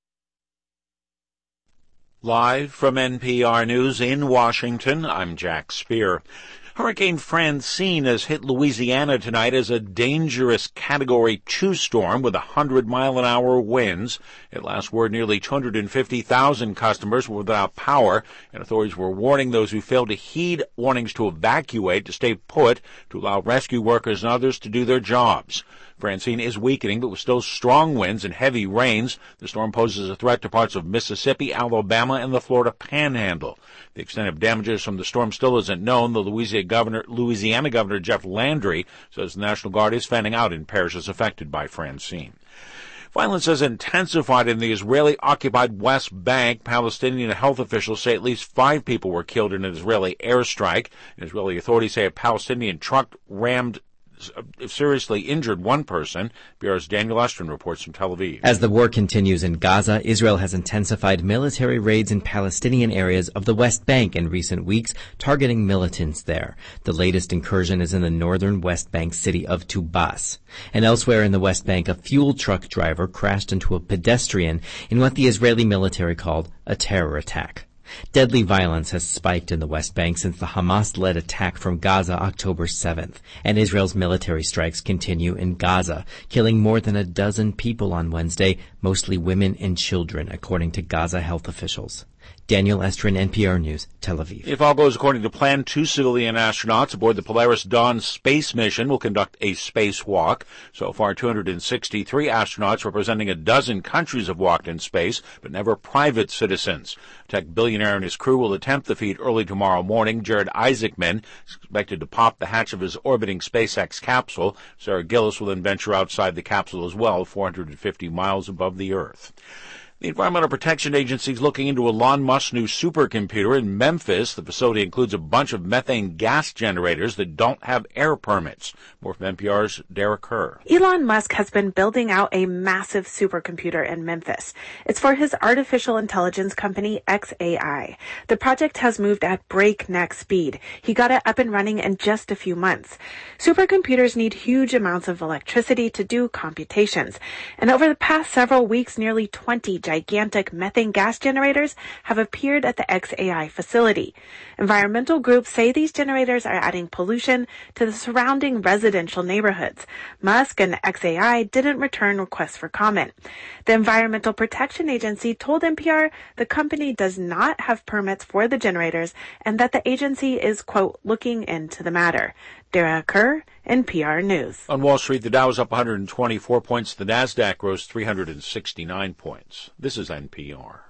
S15: Live from NPR News in Washington, I'm Jack Speer. Hurricane Francine has hit Louisiana tonight as a dangerous Category 2 storm with 100-mile-an-hour winds. At last word, nearly 250,000 customers were without power, and authorities were warning those who failed to heed warnings to evacuate to stay put to allow rescue workers and others to do their jobs. Francine is weakening, but with still strong winds and heavy rains, the storm poses a threat to parts of Mississippi, Alabama, and the Florida Panhandle. The extent of damages from the storm still isn't known. The Louisiana Governor Jeff Landry says the National Guard is fanning out in parishes affected by Francine. Violence has intensified in the Israeli-occupied West Bank. Palestinian health officials say at least 5 people were killed in an Israeli airstrike. Israeli authorities say a Palestinian truck seriously injured one person. BR's Daniel Estrin reports from Tel Aviv.
S12: As the war continues in Gaza, Israel has intensified military raids in Palestinian areas of the West Bank in recent weeks, targeting militants there. The latest incursion is in the northern West Bank city of Tubas. And elsewhere in the West Bank, a fuel truck driver crashed into a pedestrian in what the Israeli military called a terror attack. Deadly violence has spiked in the West Bank since the Hamas-led attack from Gaza October 7th, and Israel's military strikes continue in Gaza, killing more than a dozen people on Wednesday, mostly women and children, according to Gaza health officials. Daniel Estrin, NPR News, Tel Aviv.
S15: If all goes according to plan, 2 civilian astronauts aboard the Polaris Dawn space mission will conduct a spacewalk. So far, 263 astronauts representing a dozen countries have walked in space, but never private citizens. Tech billionaire and his crew will attempt the feat early tomorrow morning. Jared Isaacman is expected to pop the hatch of his orbiting SpaceX capsule. Sarah Gillis will then venture outside the capsule as well, 450 miles above the Earth. The Environmental Protection Agency is looking into Elon Musk's new supercomputer in Memphis. The facility includes a bunch of methane gas generators that don't have air permits. More from NPR's Derek Kerr.
S24: Elon Musk has been building out a massive supercomputer in Memphis. It's for his artificial intelligence company, xAI. The project has moved at breakneck speed. He got it up and running in just a few months. Supercomputers need huge amounts of electricity to do computations. And over the past several weeks, nearly 20 gigantic methane gas generators have appeared at the xAI facility. Environmental groups say these generators are adding pollution to the surrounding residential neighborhoods. Musk and xAI didn't return requests for comment. The Environmental Protection Agency told NPR the company does not have permits for the generators and that the agency is, quote, looking into the matter. Dara Kerr, NPR News.
S15: On Wall Street, the Dow is up 124 points. The Nasdaq rose 369 points. This is NPR.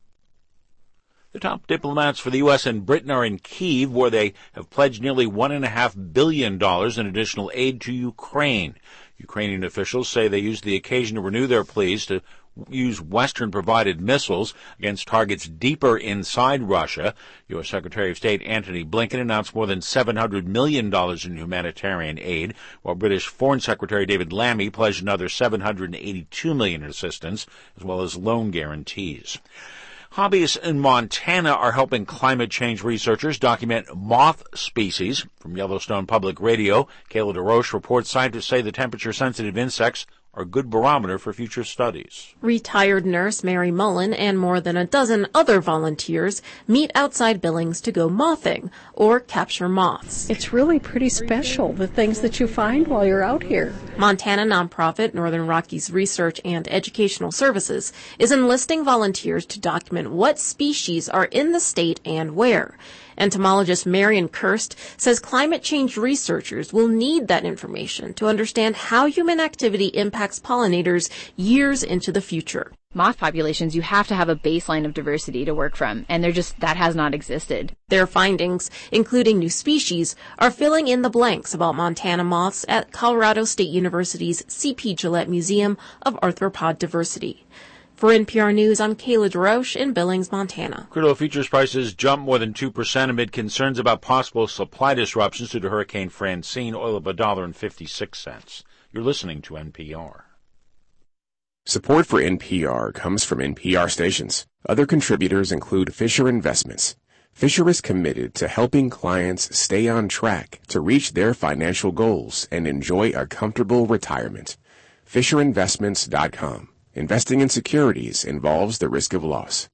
S15: The top diplomats for the U.S. and Britain are in Kyiv, where they have pledged nearly $1.5 billion in additional aid to Ukraine. Ukrainian officials say they used the occasion to renew their pleas to use Western-provided missiles against targets deeper inside Russia. U.S. Secretary of State Antony Blinken announced more than $700 million in humanitarian aid, while British Foreign Secretary David Lammy pledged another $782 million in assistance, as well as loan guarantees. Hobbyists in Montana are helping climate change researchers document moth species. From Yellowstone Public Radio, Kayla DeRoche reports scientists say the temperature-sensitive insects are a good barometer for future studies.
S5: Retired nurse Mary Mullen and more than a dozen other volunteers meet outside Billings to go mothing or capture moths.
S6: It's really pretty special, the things that you find while you're out here.
S5: Montana nonprofit Northern Rockies Research and Educational Services is enlisting volunteers to document what species are in the state and where. Entomologist Marion Kirst says climate change researchers will need that information to understand how human activity impacts pollinators years into the future.
S11: Moth populations, you have to have a baseline of diversity to work from, and that has not existed.
S5: Their findings, including new species, are filling in the blanks about Montana moths at Colorado State University's C.P. Gillette Museum of Arthropod Diversity. For NPR News, I'm Kayla DeRoche in Billings, Montana.
S15: Crude oil futures prices jumped more than 2% amid concerns about possible supply disruptions due to Hurricane Francine. Oil of $1.56. You're listening to NPR.
S13: Support for NPR comes from NPR stations. Other contributors include Fisher Investments. Fisher is committed to helping clients stay on track to reach their financial goals and enjoy a comfortable retirement. FisherInvestments.com. Investing in securities involves the risk of loss.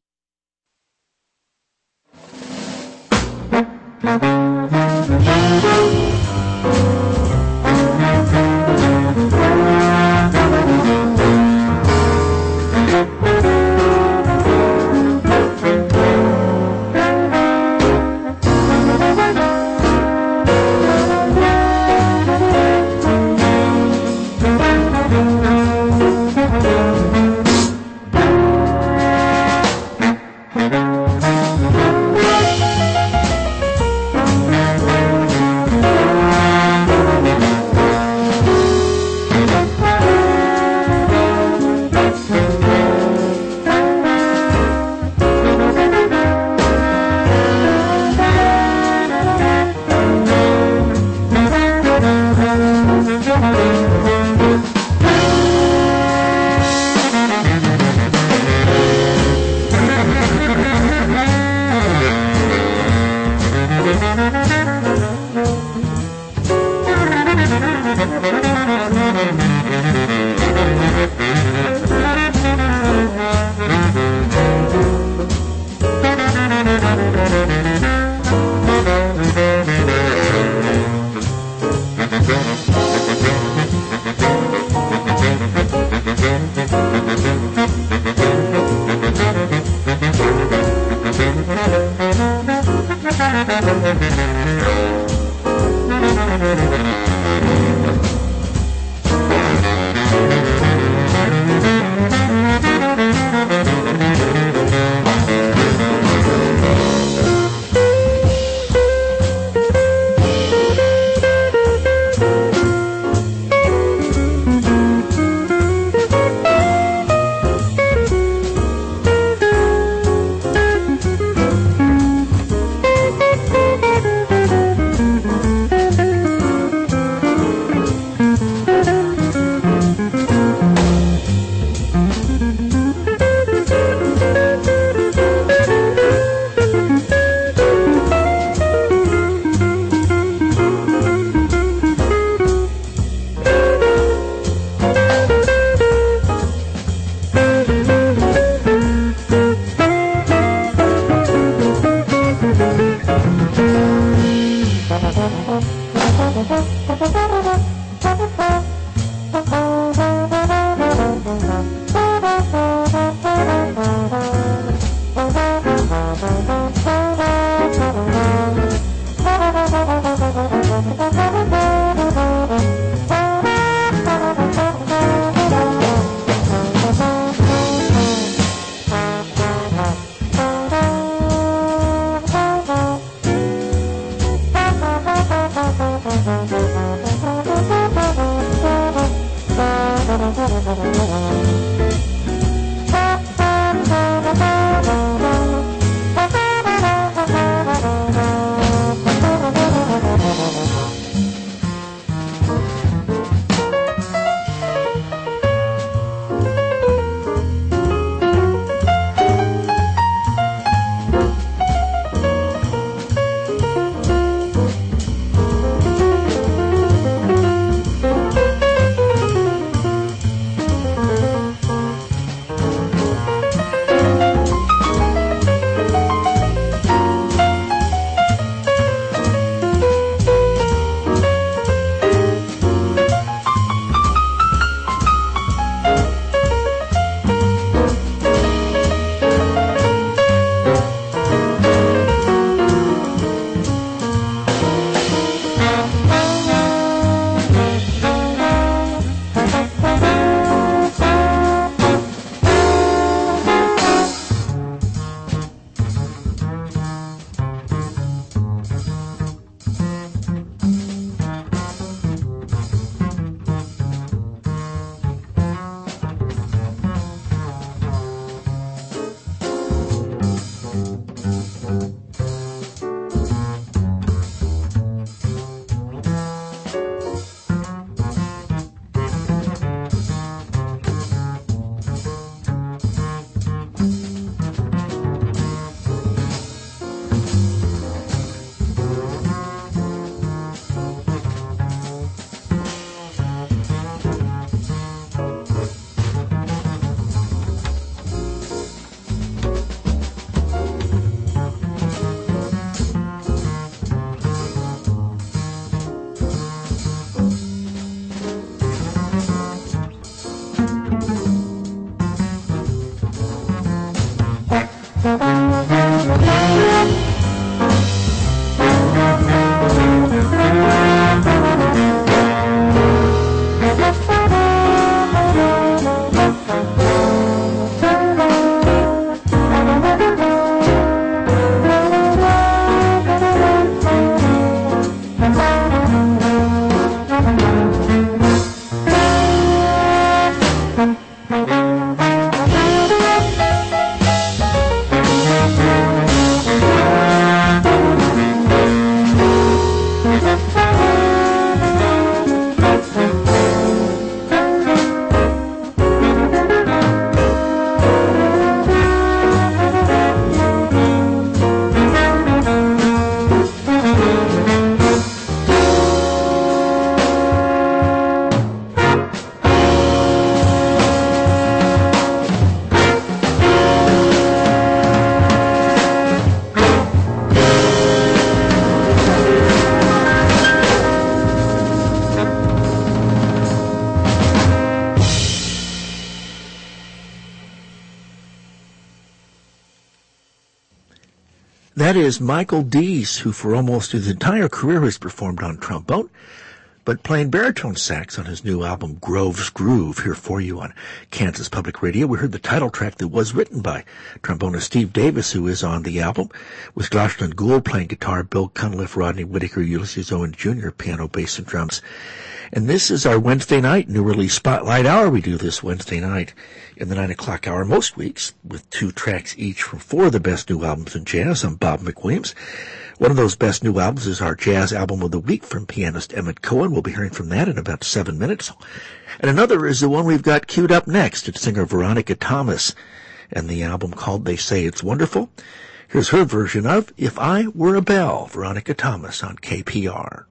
S3: That is Michael Deese, who for almost his entire career has performed on trombone, but playing baritone sax on his new album Grove's Groove here for you on Kansas Public Radio. We heard the title track that was written by trombonist Steve Davis, who is on the album, with Jocelyn Gould playing guitar, Bill Cunliffe, Rodney Whitaker, Ulysses Owen Jr., piano, bass, and drums. And this is our Wednesday night new release spotlight hour. We do this Wednesday night in the 9 o'clock hour most weeks with 2 tracks each from 4 of the best new albums in jazz. I'm Bob McWilliams. One of those best new albums is our Jazz Album of the Week from pianist Emmett Cohen. We'll be hearing from that in about 7 minutes. And another is the one we've got queued up next. It's singer Veronica Thomas and the album called They Say It's Wonderful. Here's her version of If I Were a Bell, Veronica Thomas on KPR.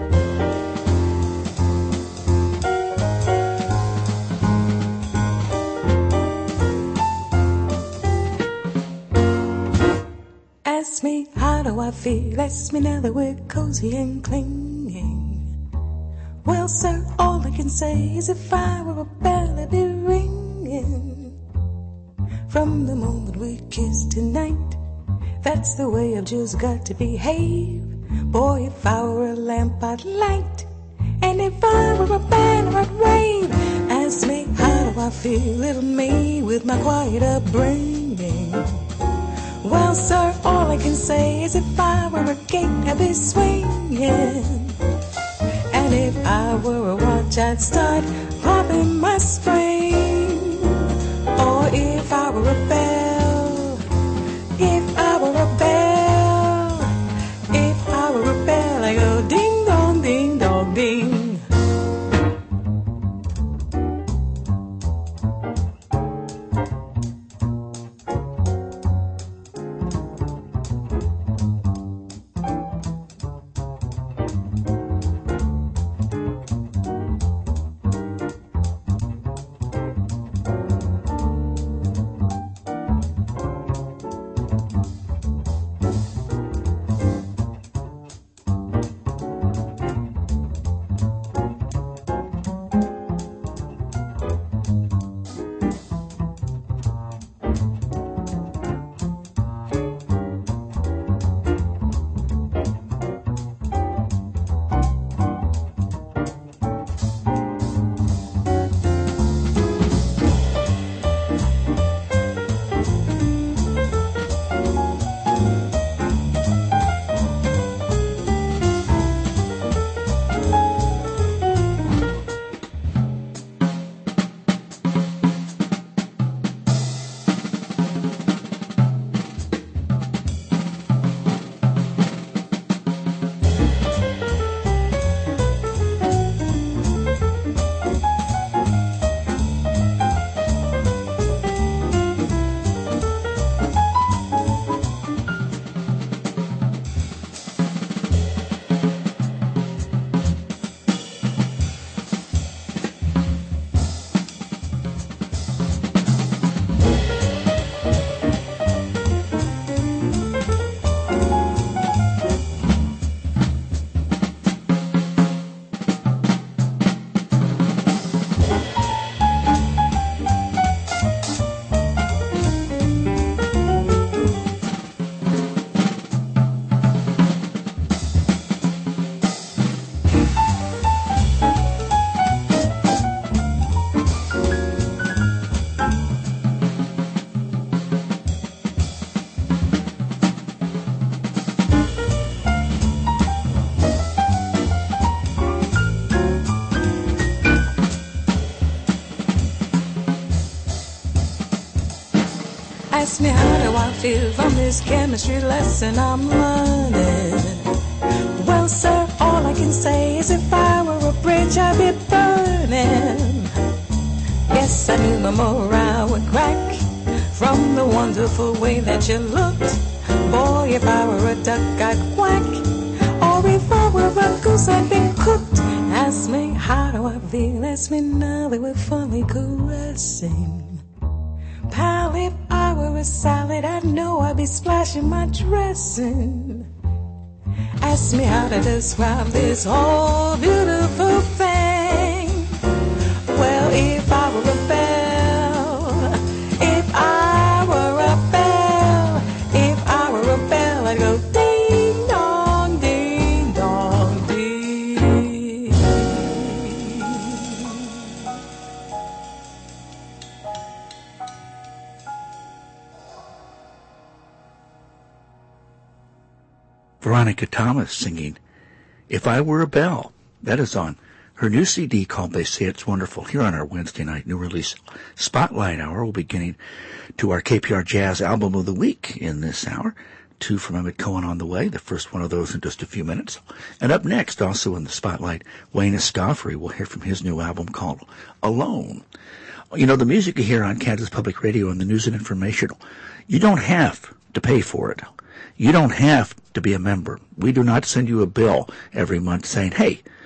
S16: Ask me, how do I feel? Ask me now that we're cozy and clinging. Well, sir, all I can say is if I were a bell, I'd be ringing. From the moment we kissed tonight, that's the way I've just got to behave. Boy, if I were a lamp, I'd light. And if I were a banner, I'd wave. Ask me, how do I feel? Little me with my quiet upbringing. Well, sir, all I can say is if I were a gate, I'd be swinging. And if I were a watch, I'd start popping my spring. Or if I were a bell, if I were a bell, if I were a bell, I go ding dong, ding dong, ding. Ask me how do I feel from this chemistry lesson I'm learning. Well, sir, all I can say is if I were a bridge, I'd be burning. Yes, I knew my morale would crack from the wonderful way that you looked. Boy, if I were a duck, I'd quack. Or if I were a goose, I'd be cooked. Ask me how do I feel? Ask me now that we're fully caressing. Pal, if I were a salad, I know I'd be splashing my dressing. Ask me how to describe this whole beautiful thing. Well, if I were a bell, if I were a bell, if I were a bell, I'd go
S3: Veronica Thomas singing If I Were a Bell. That is on her new CD called They Say It's Wonderful, here on our Wednesday night new release Spotlight Hour. We'll be getting to our KPR Jazz Album of the Week in this hour. 2 from Emmett Cohen on the way, the first one of those in just a few minutes. And up next, also in the Spotlight, Wayne Escoffery. We'll hear from his new album called Alone. You know, the music you hear on Kansas Public Radio and the news and information, you don't have to pay for it. You don't have to be a member. We do not send you a bill every month saying, hey,